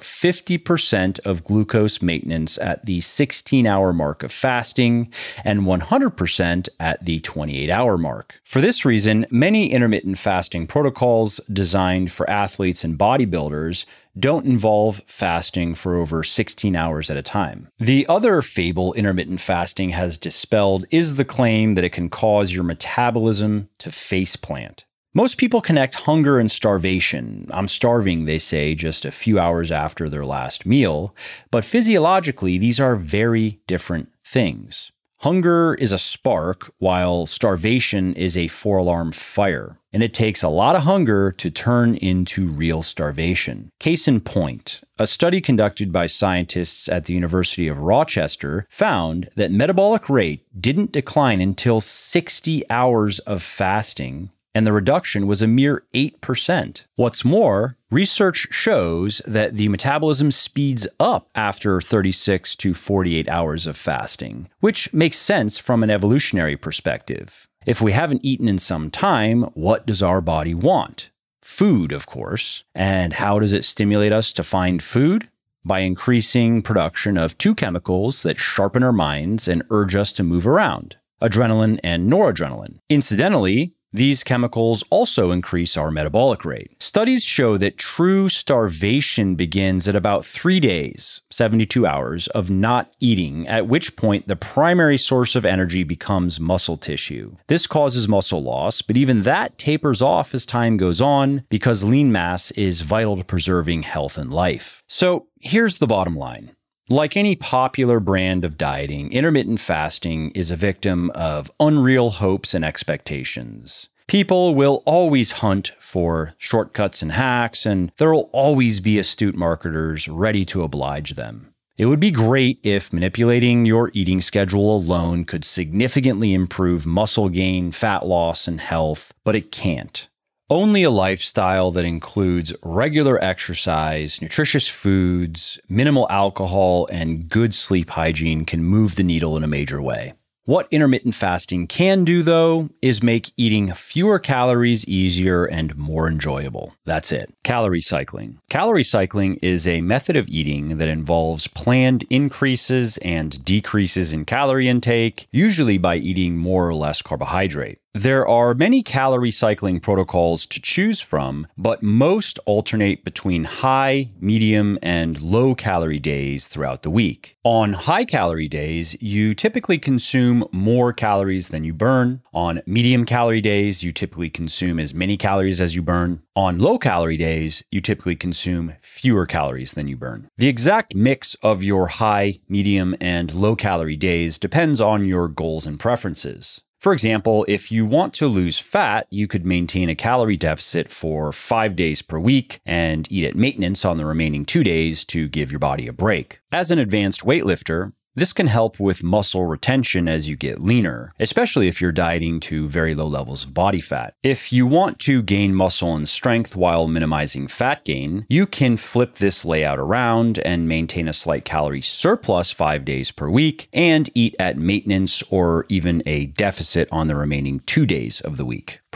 50% of glucose maintenance at the 16-hour mark of fasting and 100% at the 28-hour mark. For this reason, many intermittent fasting protocols designed for athletes and bodybuilders don't involve fasting for over 16 hours at a time. The other fable intermittent fasting has dispelled is the claim that it can cause your metabolism to faceplant. Most people connect hunger and starvation. I'm starving, they say, just a few hours after their last meal, but physiologically, these are very different things. Hunger is a spark, while starvation is a four-alarm fire. And it takes a lot of hunger to turn into real starvation. Case in point, a study conducted by scientists at the University of Rochester found that metabolic rate didn't decline until 60 hours of fasting, and the reduction was a mere 8%. What's more, research shows that the metabolism speeds up after 36 to 48 hours of fasting, which makes sense from an evolutionary perspective. If we haven't eaten in some time, what does our body want? Food, of course. And how does it stimulate us to find food? By increasing production of two chemicals that sharpen our minds and urge us to move around: adrenaline and noradrenaline. Incidentally, these chemicals also increase our metabolic rate. Studies show that true starvation begins at about 3 days, 72 hours, of not eating, at which point the primary source of energy becomes muscle tissue. This causes muscle loss, but even that tapers off as time goes on because lean mass is vital to preserving health and life. So here's the bottom line. Like any popular brand of dieting, intermittent fasting is a victim of unreal hopes and expectations. People will always hunt for shortcuts and hacks, and there will always be astute marketers ready to oblige them. It would be great if manipulating your eating schedule alone could significantly improve muscle gain, fat loss, and health, but it can't. Only a lifestyle that includes regular exercise, nutritious foods, minimal alcohol, and good sleep hygiene can move the needle in a major way. What intermittent fasting can do, though, is make eating fewer calories easier and more enjoyable. That's it. Calorie cycling. Calorie cycling is a method of eating that involves planned increases and decreases in calorie intake, usually by eating more or less carbohydrate. There are many calorie cycling protocols to choose from, but most alternate between high, medium, and low calorie days throughout the week. On high calorie days, you typically consume more calories than you burn. On medium calorie days, you typically consume as many calories as you burn. On low calorie days, you typically consume fewer calories than you burn. The exact mix of your high, medium, and low calorie days depends on your goals and preferences. For example, if you want to lose fat, you could maintain a calorie deficit for 5 days per week and eat at maintenance on the remaining 2 days to give your body a break. As an advanced weightlifter, this can help with muscle retention as you get leaner, especially if you're dieting to very low levels of body fat. If you want to gain muscle and strength while minimizing fat gain, you can flip this layout around and maintain a slight calorie surplus 5 days per week and eat at maintenance or even a deficit on the remaining 2 days of the week.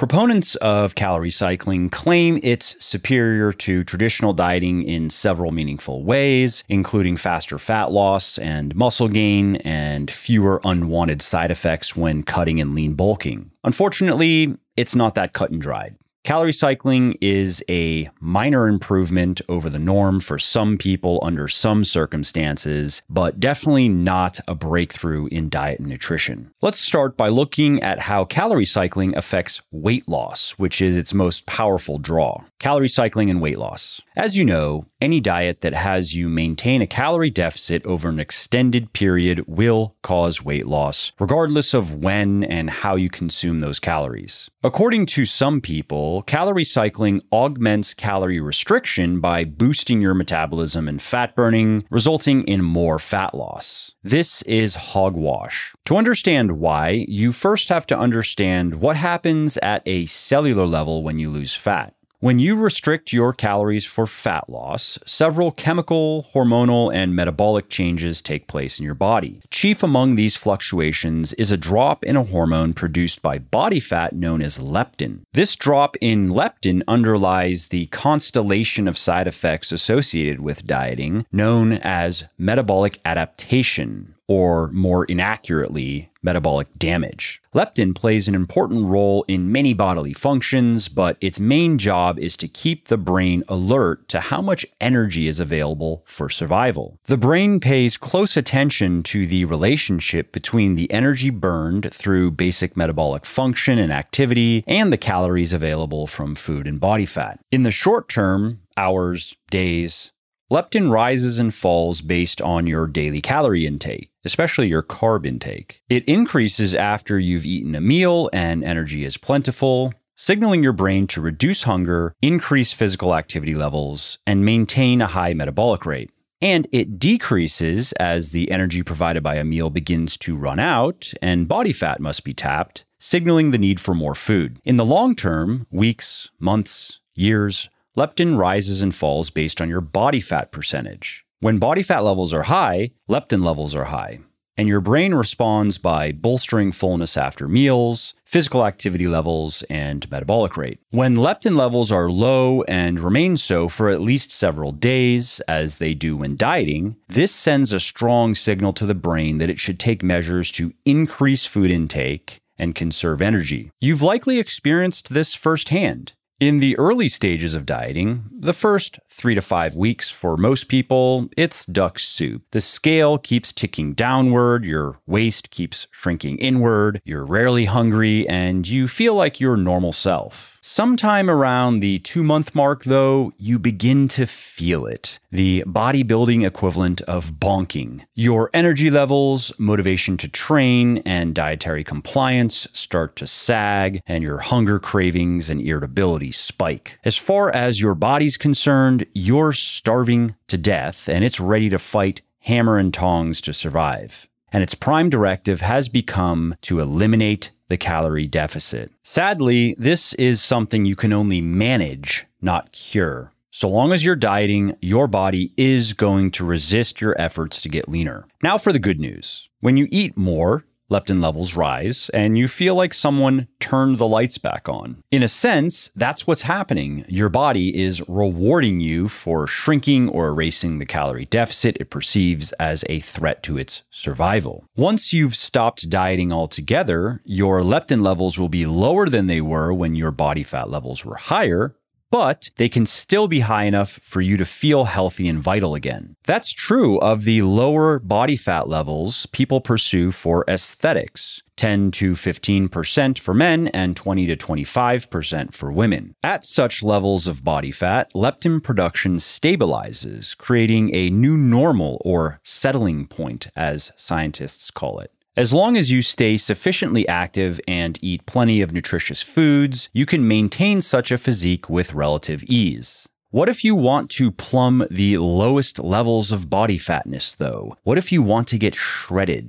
Proponents of calorie cycling claim it's superior to traditional dieting in several meaningful ways, including faster fat loss and muscle gain and fewer unwanted side effects when cutting and lean bulking. Unfortunately, it's not that cut and dried. Calorie cycling is a minor improvement over the norm for some people under some circumstances, but definitely not a breakthrough in diet and nutrition. Let's start by looking at how calorie cycling affects weight loss, which is its most powerful draw. Calorie cycling and weight loss. As you know, any diet that has you maintain a calorie deficit over an extended period will cause weight loss, regardless of when and how you consume those calories. According to some people, calorie cycling augments calorie restriction by boosting your metabolism and fat burning, resulting in more fat loss. This is hogwash. To understand why, you first have to understand what happens at a cellular level when you lose fat. When you restrict your calories for fat loss, several chemical, hormonal, and metabolic changes take place in your body. Chief among these fluctuations is a drop in a hormone produced by body fat known as leptin. This drop in leptin underlies the constellation of side effects associated with dieting, known as metabolic adaptation, or more inaccurately, metabolic damage. Leptin plays an important role in many bodily functions, but its main job is to keep the brain alert to how much energy is available for survival. The brain pays close attention to the relationship between the energy burned through basic metabolic function and activity and the calories available from food and body fat. In the short term, hours, days, leptin rises and falls based on your daily calorie intake, especially your carb intake. It increases after you've eaten a meal and energy is plentiful, signaling your brain to reduce hunger, increase physical activity levels, and maintain a high metabolic rate. And it decreases as the energy provided by a meal begins to run out and body fat must be tapped, signaling the need for more food. In the long term, weeks, months, years, leptin rises and falls based on your body fat percentage. When body fat levels are high, leptin levels are high, and your brain responds by bolstering fullness after meals, physical activity levels, and metabolic rate. When leptin levels are low and remain so for at least several days, as they do when dieting, this sends a strong signal to the brain that it should take measures to increase food intake and conserve energy. You've likely experienced this firsthand. In the early stages of dieting, the first 3 to 5 weeks for most people, it's duck soup. The scale keeps ticking downward, your waist keeps shrinking inward, you're rarely hungry, and you feel like your normal self. Sometime around the 2-month mark, though, you begin to feel it. The bodybuilding equivalent of bonking. Your energy levels, motivation to train, and dietary compliance start to sag, and your hunger cravings and irritability spike. As far as your body's concerned, you're starving to death, and it's ready to fight hammer and tongs to survive. And its prime directive has become to eliminate the calorie deficit. Sadly, this is something you can only manage, not cure. So long as you're dieting, your body is going to resist your efforts to get leaner. Now for the good news. When you eat more, leptin levels rise, and you feel like someone turned the lights back on. In a sense, that's what's happening. Your body is rewarding you for shrinking or erasing the calorie deficit it perceives as a threat to its survival. Once you've stopped dieting altogether, your leptin levels will be lower than they were when your body fat levels were higher, but they can still be high enough for you to feel healthy and vital again. That's true of the lower body fat levels people pursue for aesthetics, 10 to 15% for men and 20 to 25% for women. At such levels of body fat, leptin production stabilizes, creating a new normal or settling point, as scientists call it. As long as you stay sufficiently active and eat plenty of nutritious foods, you can maintain such a physique with relative ease. What if you want to plumb the lowest levels of body fatness, though? What if you want to get shredded?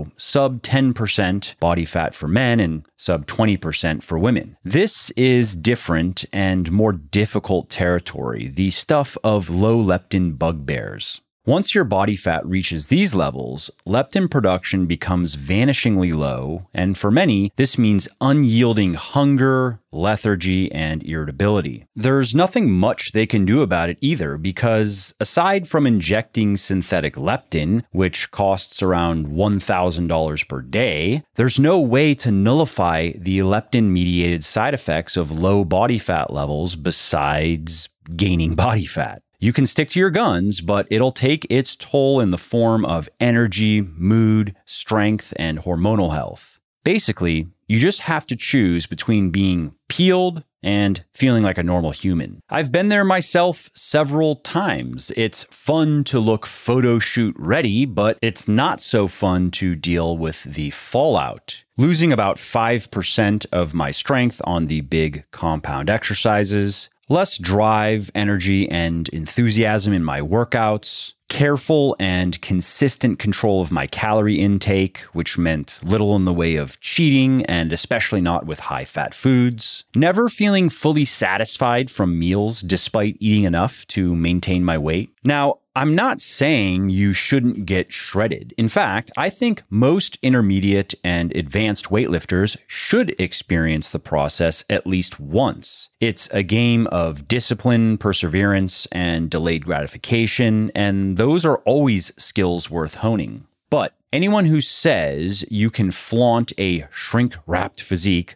Sub 10% body fat for men and sub 20% for women. This is different and more difficult territory, the stuff of low leptin bugbears. Once your body fat reaches these levels, leptin production becomes vanishingly low, and for many, this means unyielding hunger, lethargy, and irritability. There's nothing much they can do about it either, because aside from injecting synthetic leptin, which costs around $1,000 per day, there's no way to nullify the leptin-mediated side effects of low body fat levels besides gaining body fat. You can stick to your guns, but it'll take its toll in the form of energy, mood, strength, and hormonal health. Basically, you just have to choose between being peeled and feeling like a normal human. I've been there myself several times. It's fun to look photo shoot ready, but it's not so fun to deal with the fallout. Losing about 5% of my strength on the big compound exercises, less drive, energy, and enthusiasm in my workouts, careful and consistent control of my calorie intake, which meant little in the way of cheating and especially not with high-fat foods, never feeling fully satisfied from meals despite eating enough to maintain my weight. Now, I'm not saying you shouldn't get shredded. In fact, I think most intermediate and advanced weightlifters should experience the process at least once. It's a game of discipline, perseverance, and delayed gratification, and those are always skills worth honing. But anyone who says you can flaunt a shrink-wrapped physique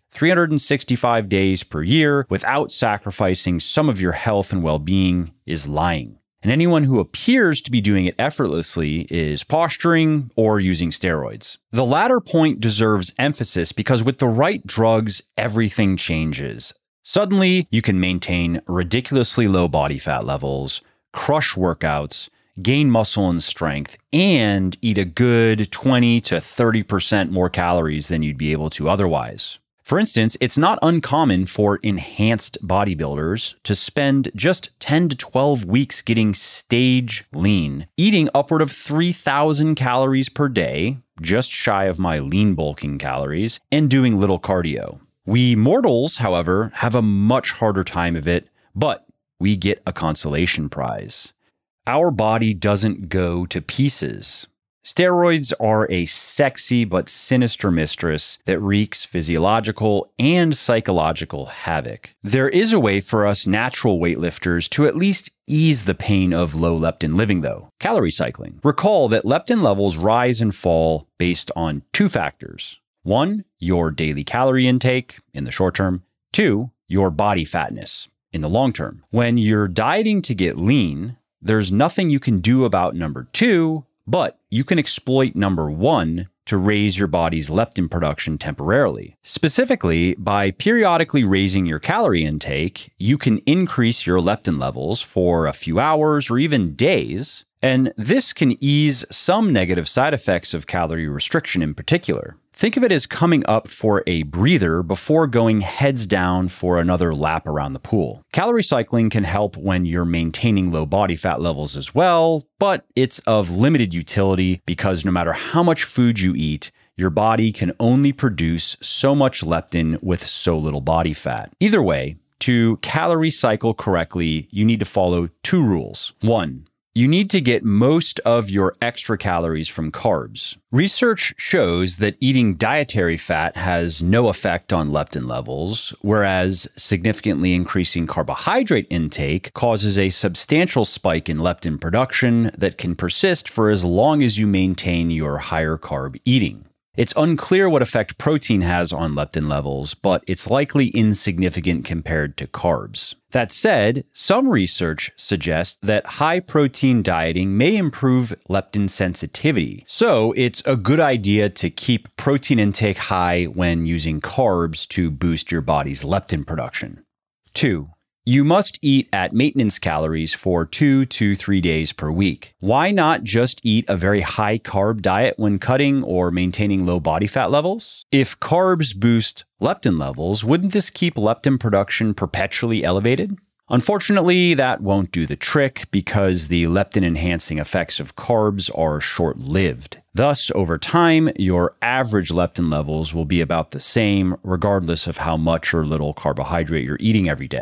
365 days per year without sacrificing some of your health and well-being is lying. And anyone who appears to be doing it effortlessly is posturing or using steroids. The latter point deserves emphasis because with the right drugs, everything changes. Suddenly, you can maintain ridiculously low body fat levels, crush workouts, gain muscle and strength, and eat a good 20 to 30% more calories than you'd be able to otherwise. For instance, it's not uncommon for enhanced bodybuilders to spend just 10 to 12 weeks getting stage lean, eating upward of 3,000 calories per day, just shy of my lean bulking calories, and doing little cardio. We mortals, however, have a much harder time of it, but we get a consolation prize. Our body doesn't go to pieces. Steroids are a sexy but sinister mistress that wreaks physiological and psychological havoc. There is a way for us natural weightlifters to at least ease the pain of low leptin living though: calorie cycling. Recall that leptin levels rise and fall based on two factors. 1, your daily calorie intake in the short term. 2, your body fatness in the long term. When you're dieting to get lean, there's nothing you can do about number 2, but you can exploit number 1 to raise your body's leptin production temporarily. Specifically, by periodically raising your calorie intake, you can increase your leptin levels for a few hours or even days, and this can ease some negative side effects of calorie restriction in particular. Think of it as coming up for a breather before going heads down for another lap around the pool. Calorie cycling can help when you're maintaining low body fat levels as well, but it's of limited utility because no matter how much food you eat, your body can only produce so much leptin with so little body fat. Either way, to calorie cycle correctly, you need to follow 2 rules. 1, you need to get most of your extra calories from carbs. Research shows that eating dietary fat has no effect on leptin levels, whereas significantly increasing carbohydrate intake causes a substantial spike in leptin production that can persist for as long as you maintain your higher carb eating. It's unclear what effect protein has on leptin levels, but it's likely insignificant compared to carbs. That said, some research suggests that high-protein dieting may improve leptin sensitivity, so it's a good idea to keep protein intake high when using carbs to boost your body's leptin production. 2. You must eat at maintenance calories for 2 to 3 days per week. Why not just eat a very high carb diet when cutting or maintaining low body fat levels? If carbs boost leptin levels, wouldn't this keep leptin production perpetually elevated? Unfortunately, that won't do the trick because the leptin-enhancing effects of carbs are short-lived. Thus, over time, your average leptin levels will be about the same regardless of how much or little carbohydrate you're eating every day.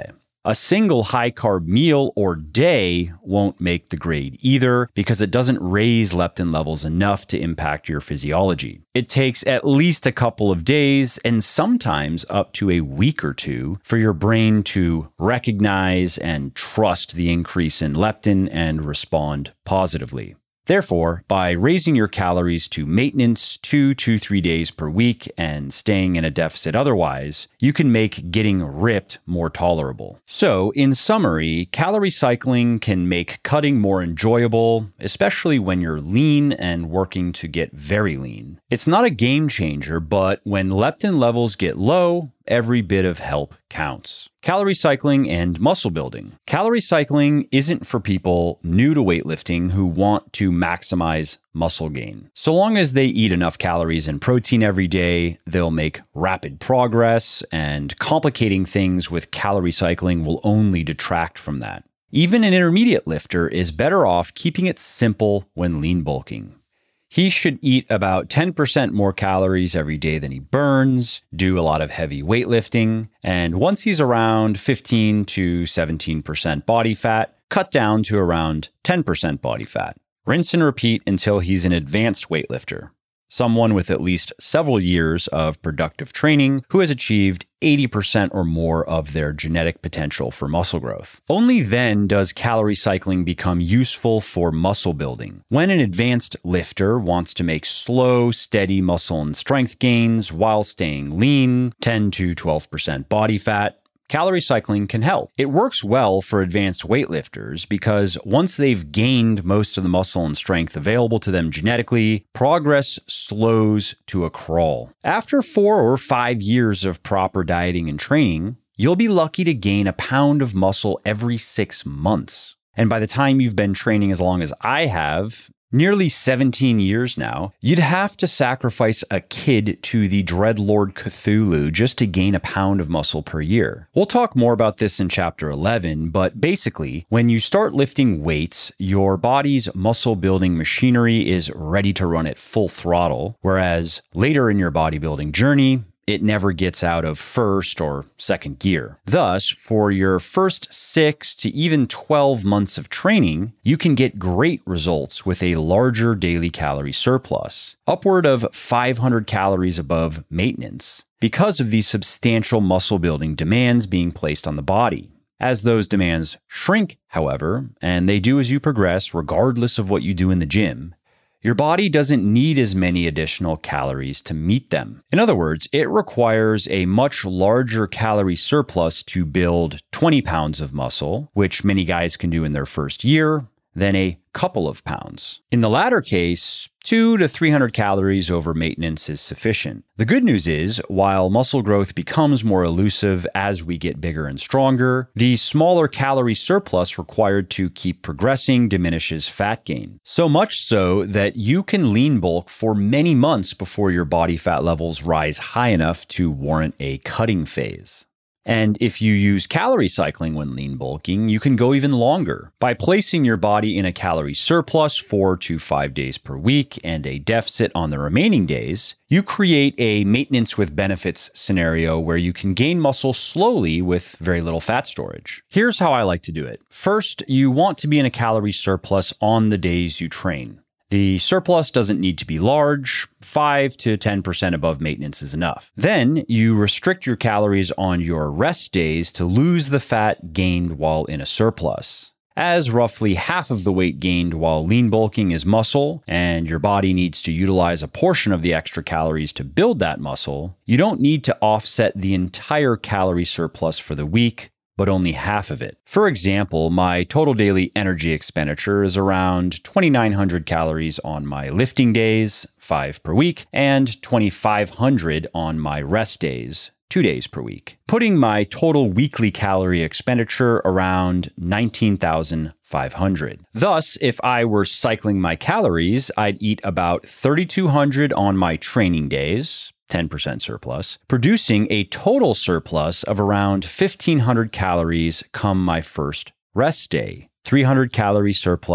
A single high-carb meal or day won't make the grade either because it doesn't raise leptin levels enough to impact your physiology. It takes at least a couple of days and sometimes up to a week or two for your brain to recognize and trust the increase in leptin and respond positively. Therefore, by raising your calories to maintenance 2 to 3 days per week and staying in a deficit otherwise, you can make getting ripped more tolerable. So, in summary, calorie cycling can make cutting more enjoyable, especially when you're lean and working to get very lean. It's not a game changer, but when leptin levels get low, every bit of help counts. Calorie cycling and muscle building. Calorie cycling isn't for people new to weightlifting who want to maximize muscle gain. So long as they eat enough calories and protein every day, they'll make rapid progress, and complicating things with calorie cycling will only detract from that. Even an intermediate lifter is better off keeping it simple when lean bulking. He should eat about 10% more calories every day than he burns, do a lot of heavy weightlifting, and once he's around 15 to 17% body fat, cut down to around 10% body fat. Rinse and repeat until he's an advanced weightlifter, someone with at least several years of productive training who has achieved 80% or more of their genetic potential for muscle growth. Only then does calorie cycling become useful for muscle building. When an advanced lifter wants to make slow, steady muscle and strength gains while staying lean, 10 to 12% body fat, calorie cycling can help. It works well for advanced weightlifters because once they've gained most of the muscle and strength available to them genetically, progress slows to a crawl. After 4 or 5 years of proper dieting and training, you'll be lucky to gain a pound of muscle every 6 months. And by the time you've been training as long as I have, nearly 17 years now, you'd have to sacrifice a kid to the Dreadlord Cthulhu just to gain a pound of muscle per year. We'll talk more about this in chapter 11, but basically, when you start lifting weights, your body's muscle building machinery is ready to run at full throttle, whereas later in your bodybuilding journey, it never gets out of first or second gear. Thus, for your first 6 to even 12 months of training, you can get great results with a larger daily calorie surplus, upward of 500 calories above maintenance, because of the substantial muscle building demands being placed on the body. As those demands shrink, however, and they do as you progress regardless of what you do in the gym, your body doesn't need as many additional calories to meet them. In other words, it requires a much larger calorie surplus to build 20 pounds of muscle, which many guys can do in their first year, than a couple of pounds. In the latter case, 200 to 300 calories over maintenance is sufficient. The good news is, while muscle growth becomes more elusive as we get bigger and stronger, the smaller calorie surplus required to keep progressing diminishes fat gain. So much so that you can lean bulk for many months before your body fat levels rise high enough to warrant a cutting phase. And if you use calorie cycling when lean bulking, you can go even longer. By placing your body in a calorie surplus 4 to 5 days per week and a deficit on the remaining days, you create a maintenance with benefits scenario where you can gain muscle slowly with very little fat storage. Here's how I like to do it. First, you want to be in a calorie surplus on the days you train. The surplus doesn't need to be large. 5 to 10% above maintenance is enough. Then you restrict your calories on your rest days to lose the fat gained while in a surplus. As roughly half of the weight gained while lean bulking is muscle, and your body needs to utilize a portion of the extra calories to build that muscle, you don't need to offset the entire calorie surplus for the week, but only half of it. For example, my total daily energy expenditure is around 2,900 calories on my lifting days, 5 per week, and 2,500 on my rest days, 2 days per week, putting my total weekly calorie expenditure around 19,500. Thus, if I were cycling my calories, I'd eat about 3,200 on my training days, 10% surplus, producing a total surplus of around 1,500 calories come my first rest day. 300 calorie surplus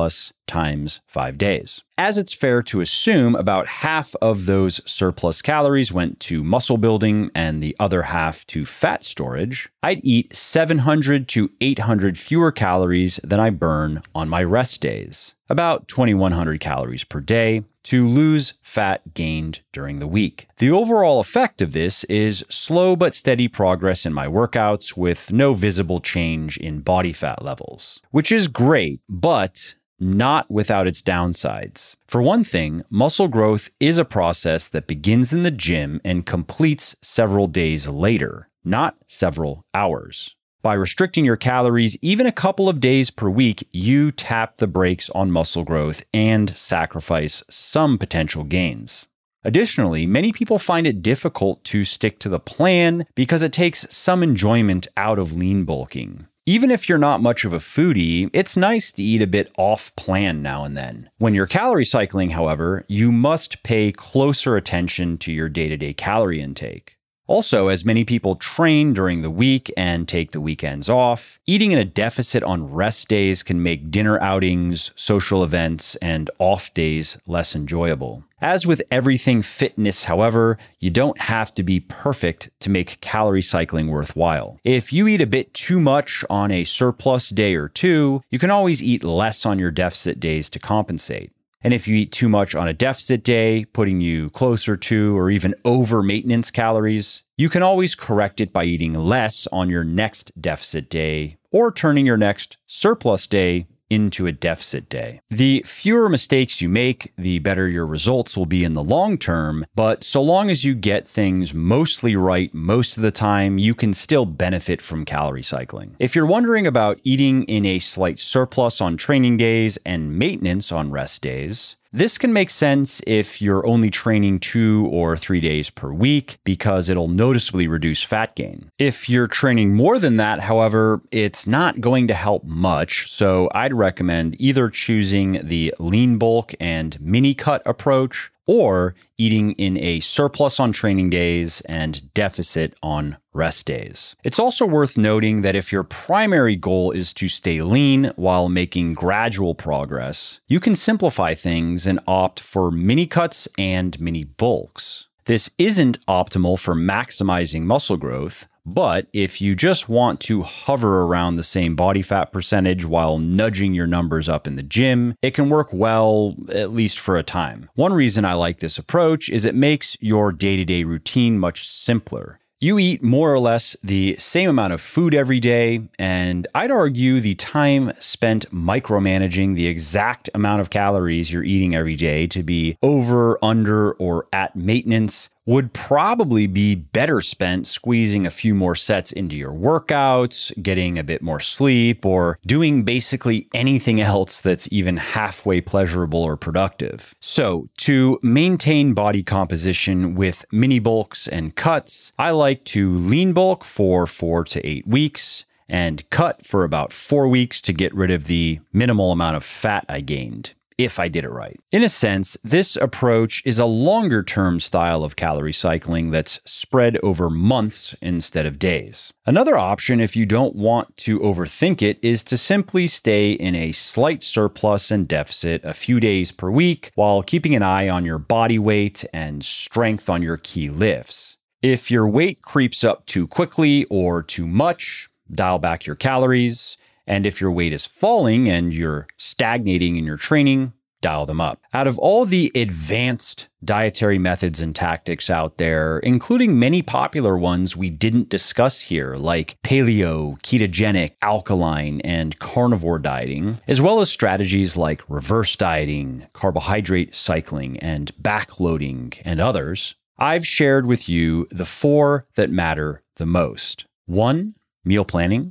times 5 days. As it's fair to assume about half of those surplus calories went to muscle building and the other half to fat storage, I'd eat 700 to 800 fewer calories than I burn on my rest days, about 2,100 calories per day, to lose fat gained during the week. The overall effect of this is slow but steady progress in my workouts with no visible change in body fat levels, which is great, but not without its downsides. For one thing, muscle growth is a process that begins in the gym and completes several days later, not several hours. By restricting your calories even a couple of days per week, you tap the brakes on muscle growth and sacrifice some potential gains. Additionally, many people find it difficult to stick to the plan because it takes some enjoyment out of lean bulking. Even if you're not much of a foodie, it's nice to eat a bit off plan now and then. When you're calorie cycling, however, you must pay closer attention to your day-to-day calorie intake. Also, as many people train during the week and take the weekends off, eating in a deficit on rest days can make dinner outings, social events, and off days less enjoyable. As with everything fitness, however, you don't have to be perfect to make calorie cycling worthwhile. If you eat a bit too much on a surplus day or two, you can always eat less on your deficit days to compensate. And if you eat too much on a deficit day, putting you closer to or even over maintenance calories, you can always correct it by eating less on your next deficit day or turning your next surplus day into a deficit day. The fewer mistakes you make, the better your results will be in the long term, but so long as you get things mostly right most of the time, you can still benefit from calorie cycling. If you're wondering about eating in a slight surplus on training days and maintenance on rest days, this can make sense if you're only training 2 or 3 days per week because it'll noticeably reduce fat gain. If you're training more than that, however, it's not going to help much, so I'd recommend either choosing the lean bulk and mini cut approach or eating in a surplus on training days and deficit on rest days. It's also worth noting that if your primary goal is to stay lean while making gradual progress, you can simplify things and opt for mini cuts and mini bulks. This isn't optimal for maximizing muscle growth, but if you just want to hover around the same body fat percentage while nudging your numbers up in the gym, it can work well, at least for a time. One reason I like this approach is it makes your day-to-day routine much simpler. You eat more or less the same amount of food every day, and I'd argue the time spent micromanaging the exact amount of calories you're eating every day to be over, under, or at maintenance would probably be better spent squeezing a few more sets into your workouts, getting a bit more sleep, or doing basically anything else that's even halfway pleasurable or productive. So, to maintain body composition with mini bulks and cuts, I like to lean bulk for 4 to 8 weeks and cut for about 4 weeks to get rid of the minimal amount of fat I gained, if I did it right. In a sense, this approach is a longer-term style of calorie cycling that's spread over months instead of days. Another option, if you don't want to overthink it, is to simply stay in a slight surplus and deficit a few days per week while keeping an eye on your body weight and strength on your key lifts. If your weight creeps up too quickly or too much, dial back your calories. And if your weight is falling and you're stagnating in your training, dial them up. Out of all the advanced dietary methods and tactics out there, including many popular ones we didn't discuss here, like paleo, ketogenic, alkaline, and carnivore dieting, as well as strategies like reverse dieting, carbohydrate cycling, and backloading, and others, I've shared with you the 4 that matter the most. 1, meal planning.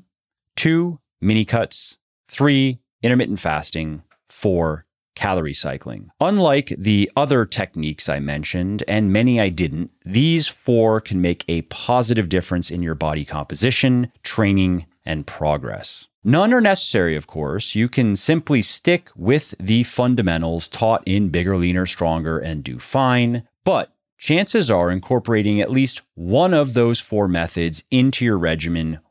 2, mini cuts. 3, intermittent fasting. 4, calorie cycling. Unlike the other techniques I mentioned, and many I didn't, these 4 can make a positive difference in your body composition, training, and progress. None are necessary, of course. You can simply stick with the fundamentals taught in Bigger, Leaner, Stronger, and do fine, but chances are incorporating at least one of those 4 methods into your regimen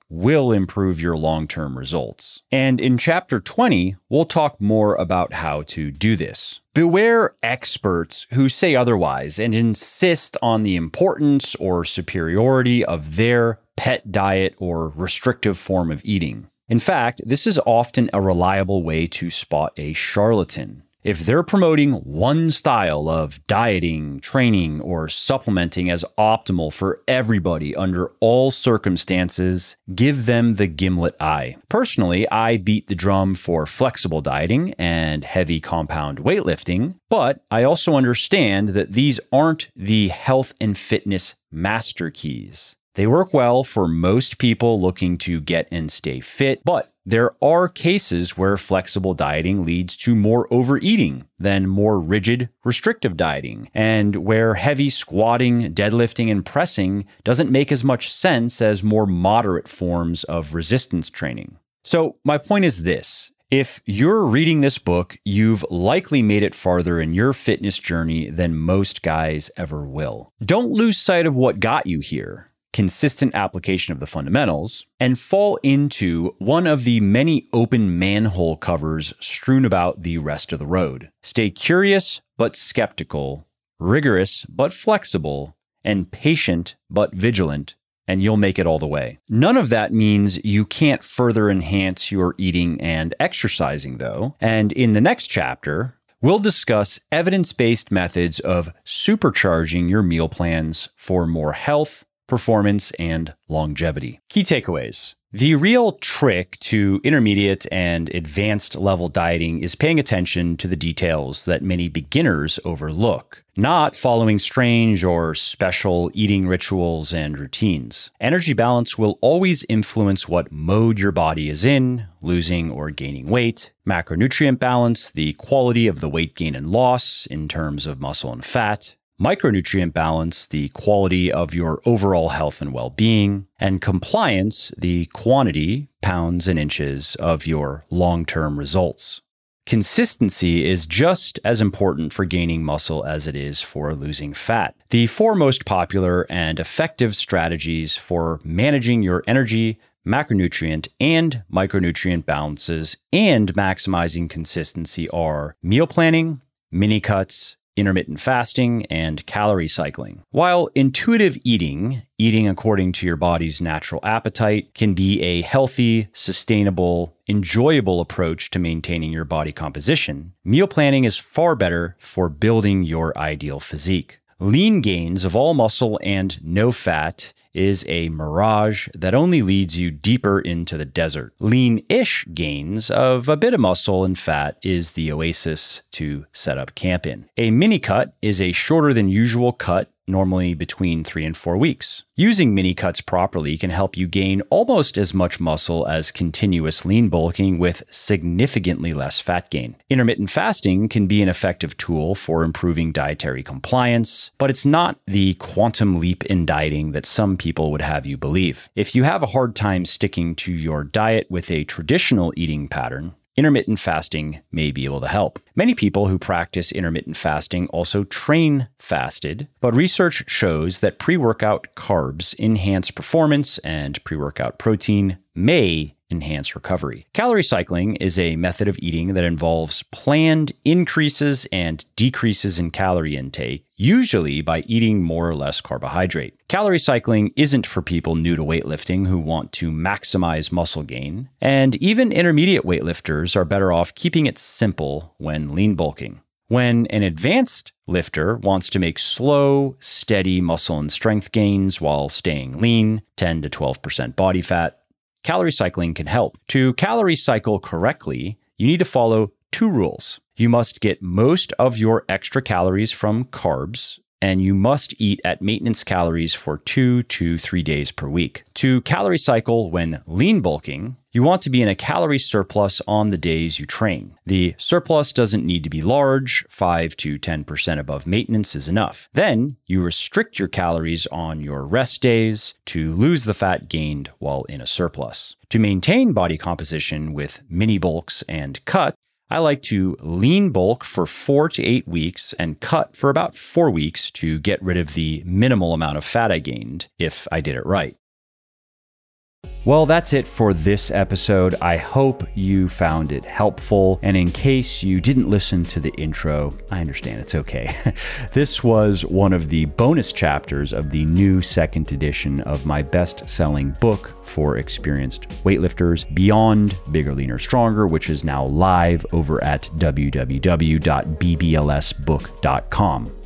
will improve your long-term results. And in Chapter 20, we'll talk more about how to do this. Beware experts who say otherwise and insist on the importance or superiority of their pet diet or restrictive form of eating. In fact, this is often a reliable way to spot a charlatan. If they're promoting one style of dieting, training, or supplementing as optimal for everybody under all circumstances, give them the gimlet eye. Personally, I beat the drum for flexible dieting and heavy compound weightlifting, but I also understand that these aren't the health and fitness master keys. They work well for most people looking to get and stay fit, but there are cases where flexible dieting leads to more overeating than more rigid, restrictive dieting, and where heavy squatting, deadlifting, and pressing doesn't make as much sense as more moderate forms of resistance training. So my point is this. If you're reading this book, you've likely made it farther in your fitness journey than most guys ever will. Don't lose sight of what got you here. Consistent application of the fundamentals, and fall into one of the many open manhole covers strewn about the rest of the road. Stay curious but skeptical, rigorous but flexible, and patient but vigilant, and you'll make it all the way. None of that means you can't further enhance your eating and exercising, though. And in the next chapter, we'll discuss evidence-based methods of supercharging your meal plans for more health, performance, and longevity. Key takeaways. The real trick to intermediate and advanced level dieting is paying attention to the details that many beginners overlook, not following strange or special eating rituals and routines. Energy balance will always influence what mode your body is in, losing or gaining weight. Macronutrient balance, the quality of the weight gain and loss in terms of muscle and fat. Micronutrient balance, the quality of your overall health and well-being, and compliance, the quantity, pounds and inches, of your long-term results. Consistency is just as important for gaining muscle as it is for losing fat. The four most popular and effective strategies for managing your energy, macronutrient, and micronutrient balances and maximizing consistency are meal planning, mini cuts, intermittent fasting, and calorie cycling. While intuitive eating according to your body's natural appetite, can be a healthy, sustainable, enjoyable approach to maintaining your body composition, meal planning is far better for building your ideal physique. Lean gains of all muscle and no fat is a mirage that only leads you deeper into the desert. Lean-ish gains of a bit of muscle and fat is the oasis to set up camp in. A mini cut is a shorter than usual cut, normally between 3 and 4 weeks. Using mini cuts properly can help you gain almost as much muscle as continuous lean bulking with significantly less fat gain. Intermittent fasting can be an effective tool for improving dietary compliance, but it's not the quantum leap in dieting that some people would have you believe. If you have a hard time sticking to your diet with a traditional eating pattern, intermittent fasting may be able to help. Many people who practice intermittent fasting also train fasted, but research shows that pre-workout carbs enhance performance and pre-workout protein may enhance recovery. Calorie cycling is a method of eating that involves planned increases and decreases in calorie intake, usually by eating more or less carbohydrate. Calorie cycling isn't for people new to weightlifting who want to maximize muscle gain, and even intermediate weightlifters are better off keeping it simple when lean bulking. When an advanced lifter wants to make slow, steady muscle and strength gains while staying lean, 10 to 12% body fat, calorie cycling can help. To calorie cycle correctly, you need to follow 2 rules. You must get most of your extra calories from carbs, and you must eat at maintenance calories for 2 to 3 days per week. To calorie cycle when lean bulking, you want to be in a calorie surplus on the days you train. The surplus doesn't need to be large, 5 to 10% above maintenance is enough. Then you restrict your calories on your rest days to lose the fat gained while in a surplus. To maintain body composition with mini bulks and cut, I like to lean bulk for 4 to 8 weeks and cut for about 4 weeks to get rid of the minimal amount of fat I gained if I did it right. Well, that's it for this episode. I hope you found it helpful. And in case you didn't listen to the intro, I understand, it's okay. This was one of the bonus chapters of the new second edition of my best-selling book for experienced weightlifters, Beyond Bigger, Leaner, Stronger, which is now live over at www.bblsbook.com.